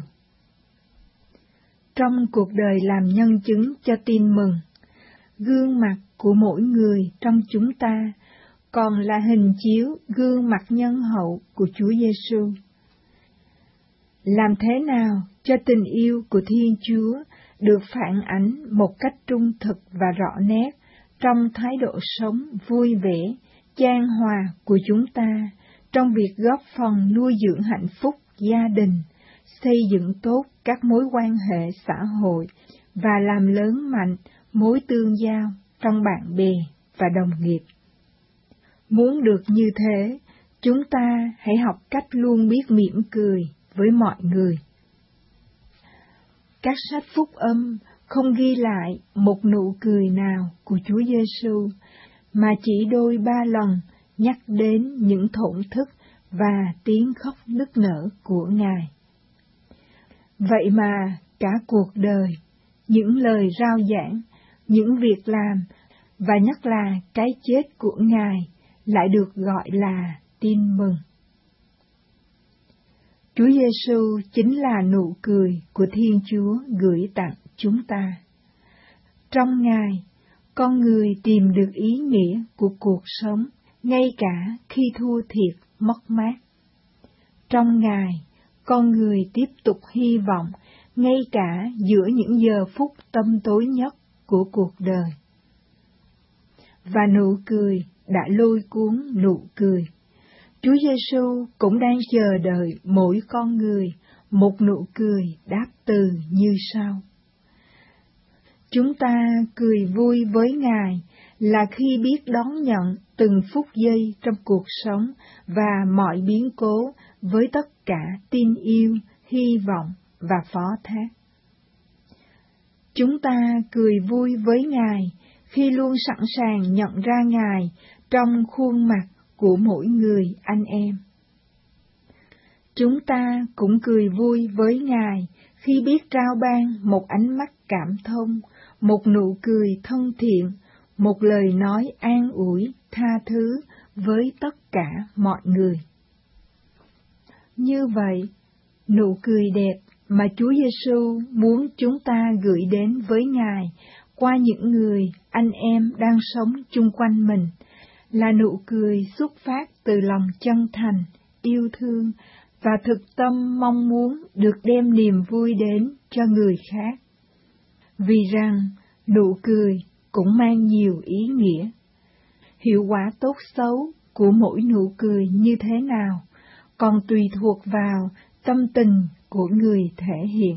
Trong cuộc đời làm nhân chứng cho tin mừng, gương mặt của mỗi người trong chúng ta còn là hình chiếu gương mặt nhân hậu của Chúa Giêsu. Làm thế nào cho tình yêu của Thiên Chúa được phản ánh một cách trung thực và rõ nét trong thái độ sống vui vẻ, chan hòa của chúng ta trong việc góp phần nuôi dưỡng hạnh phúc gia đình, xây dựng tốt các mối quan hệ xã hội và làm lớn mạnh mối tương giao trong bạn bè và đồng nghiệp. Muốn được như thế, chúng ta hãy học cách luôn biết mỉm cười với mọi người. Các sách phúc âm không ghi lại một nụ cười nào của Chúa Giêsu, mà chỉ đôi ba lần nhắc đến những thổn thức và tiếng khóc nức nở của Ngài. Vậy mà cả cuộc đời, những lời rao giảng, những việc làm và nhất là cái chết của Ngài lại được gọi là tin mừng. Chúa Giêsu chính là nụ cười của Thiên Chúa gửi tặng chúng ta. Trong Ngài, con người tìm được ý nghĩa của cuộc sống, ngay cả khi thua thiệt, mất mát. Trong Ngài, con người tiếp tục hy vọng, ngay cả giữa những giờ phút tâm tối nhất của cuộc đời. Và nụ cười đã lôi cuốn nụ cười. Chúa Giêsu cũng đang chờ đợi mỗi con người một nụ cười đáp từ như sau. Chúng ta cười vui với Ngài là khi biết đón nhận từng phút giây trong cuộc sống và mọi biến cố với tất cả tin yêu, hy vọng và phó thác. Chúng ta cười vui với Ngài khi luôn sẵn sàng nhận ra Ngài trong khuôn mặt của mỗi người anh em. Chúng ta cũng cười vui với Ngài khi biết trao ban một ánh mắt cảm thông, một nụ cười thân thiện, một lời nói an ủi, tha thứ với tất cả mọi người. Như vậy, nụ cười đẹp mà Chúa Giêsu muốn chúng ta gửi đến với Ngài qua những người anh em đang sống chung quanh mình là nụ cười xuất phát từ lòng chân thành, yêu thương và thực tâm mong muốn được đem niềm vui đến cho người khác. Vì rằng nụ cười cũng mang nhiều ý nghĩa. Hiệu quả tốt xấu của mỗi nụ cười như thế nào còn tùy thuộc vào tâm tình của người thể hiện.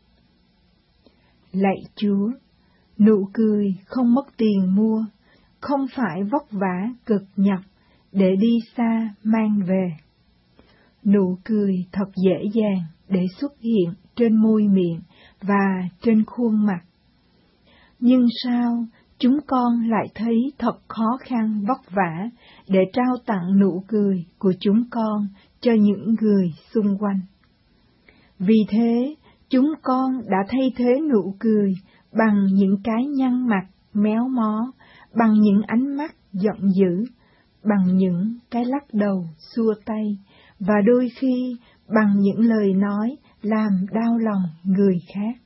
Lạy Chúa, nụ cười không mất tiền mua, không phải vất vả cực nhọc để đi xa mang về. Nụ cười thật dễ dàng để xuất hiện trên môi miệng và trên khuôn mặt. Nhưng sao chúng con lại thấy thật khó khăn vất vả để trao tặng nụ cười của chúng con cho những người xung quanh. Vì thế, chúng con đã thay thế nụ cười bằng những cái nhăn mặt méo mó, bằng những ánh mắt giận dữ, bằng những cái lắc đầu xua tay, và đôi khi bằng những lời nói làm đau lòng người khác.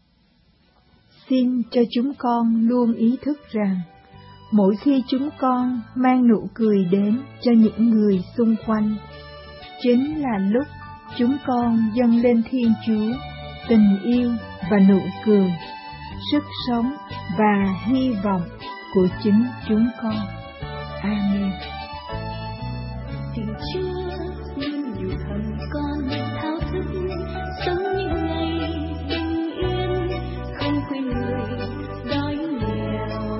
Xin cho chúng con luôn ý thức rằng, mỗi khi chúng con mang nụ cười đến cho những người xung quanh, chính là lúc chúng con dâng lên Thiên Chúa tình yêu và nụ cười, sức sống và hy vọng của chính chúng con. Amen. Tình Chúa luônอยู่thầm con thao thức sống những ngày bình yên, không quên người đói nghèo.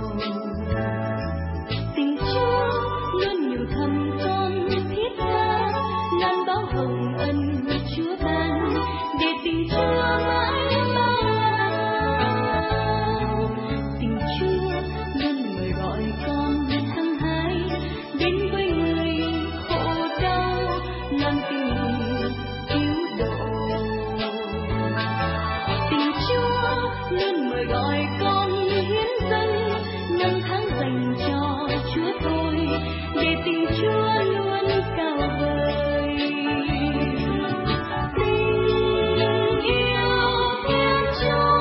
Tình Chúa luôn nhiều thầm con thiết tha lan báo hồng ân Chúa ban, để tình Chúa mãi bao la. Tình Chúa luôn mời gọi con hăng hái đến với người khổ đau, làm tình cứu độ. Tình Chúa luôn mời gọi con hiến dâng năm tháng dành cho Chúa thôi, để tình Chúa luôn cao vời. Tình yêu Thiên Chúa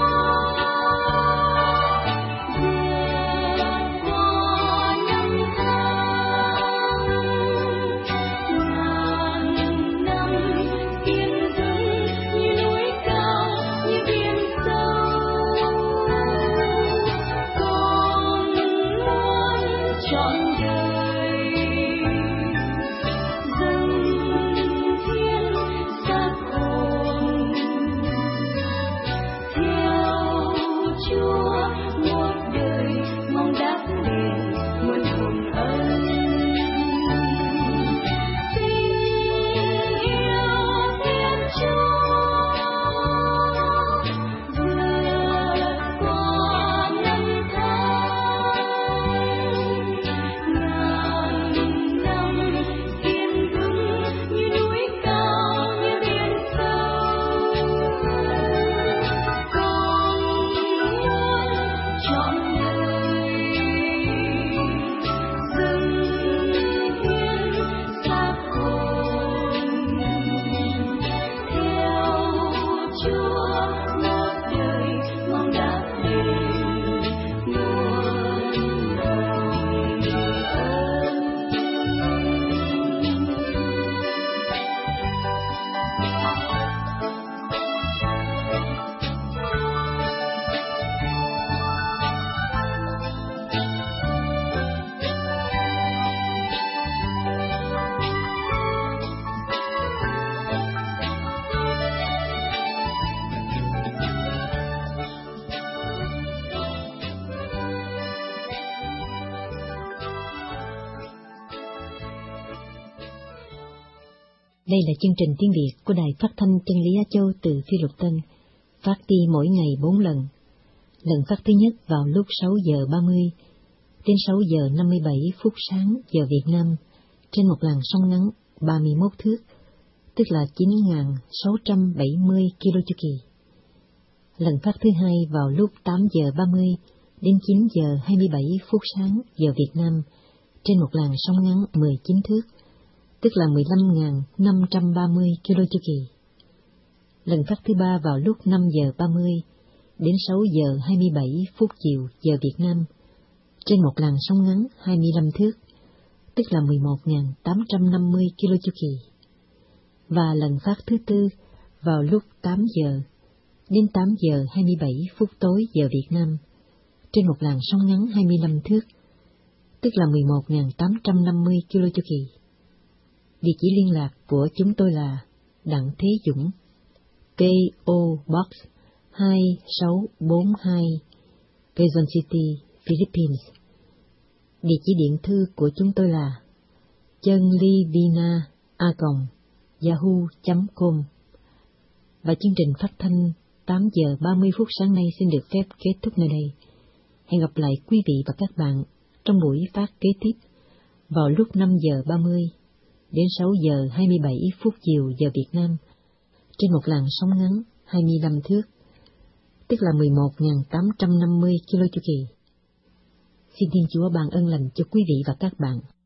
vượt qua năm tháng, ngàn năm kiên dũng như núi cao như biển sâu. Con muốn trọn đời dâng hiến xác hồn theo Chúa một đời, mong đáp đền muôn hồng ân. Tình yêu Thiên Chúa vượt qua năm tháng, ngàn năm kiên vững như núi cao như biển sâu. Con muốn trọn đời dâng hiến xác hồn theo Chúa một đời, mong đáp đền muôn hồng ân. Đây là chương trình tiếng Việt của Đài Phát thanh Chân lý Á Châu từ Phi Luật Tân, phát đi mỗi ngày bốn lần. Lần phát thứ nhất vào lúc sáu giờ ba mươi đến sáu giờ năm mươi bảy phút sáng giờ Việt Nam, trên một làn sóng ngắn ba mươi mốt thước, tức là chín nghìn sáu trăm bảy mươi ki lô chu kỳ. Lần phát thứ hai vào lúc tám giờ ba mươi đến chín giờ hai mươi bảy phút sáng giờ Việt Nam, trên một làn sóng ngắn mười chín thước, tức là mười lăm nghìn năm trăm ba mươi ki lô chu kỳ. Lần phát thứ ba vào lúc năm giờ ba mươi đến sáu giờ hai mươi bảy phút chiều giờ Việt Nam, trên một làn sóng ngắn hai mươi lăm thước, tức là mười một nghìn tám trăm năm mươi ki lô chu kỳ. Và lần phát thứ tư vào lúc tám giờ đến tám giờ hai mươi bảy phút tối giờ Việt Nam, trên một làn sóng ngắn hai mươi lăm thước, tức là mười một nghìn tám trăm năm mươi ki lô chu kỳ. Địa chỉ liên lạc của chúng tôi là Đặng Thế Dũng, pê ô Box hai sáu bốn hai, Quezon City, Philippines. Địa chỉ điện thư của chúng tôi là chunlivina a còng yahoo chấm com. Và chương trình phát thanh tám giờ ba mươi phút sáng nay xin được phép kết thúc nơi đây. Hẹn gặp lại quý vị và các bạn trong buổi phát kế tiếp vào lúc năm giờ ba mươi đến sáu giờ hai mươi bảy phút chiều giờ Việt Nam, trên một làn sóng ngắn hai mươi lăm thước, tức là mười một nghìn tám trăm năm mươi ki lô chu kỳ. Xin Thiên Chúa ban ơn lành cho quý vị và các bạn.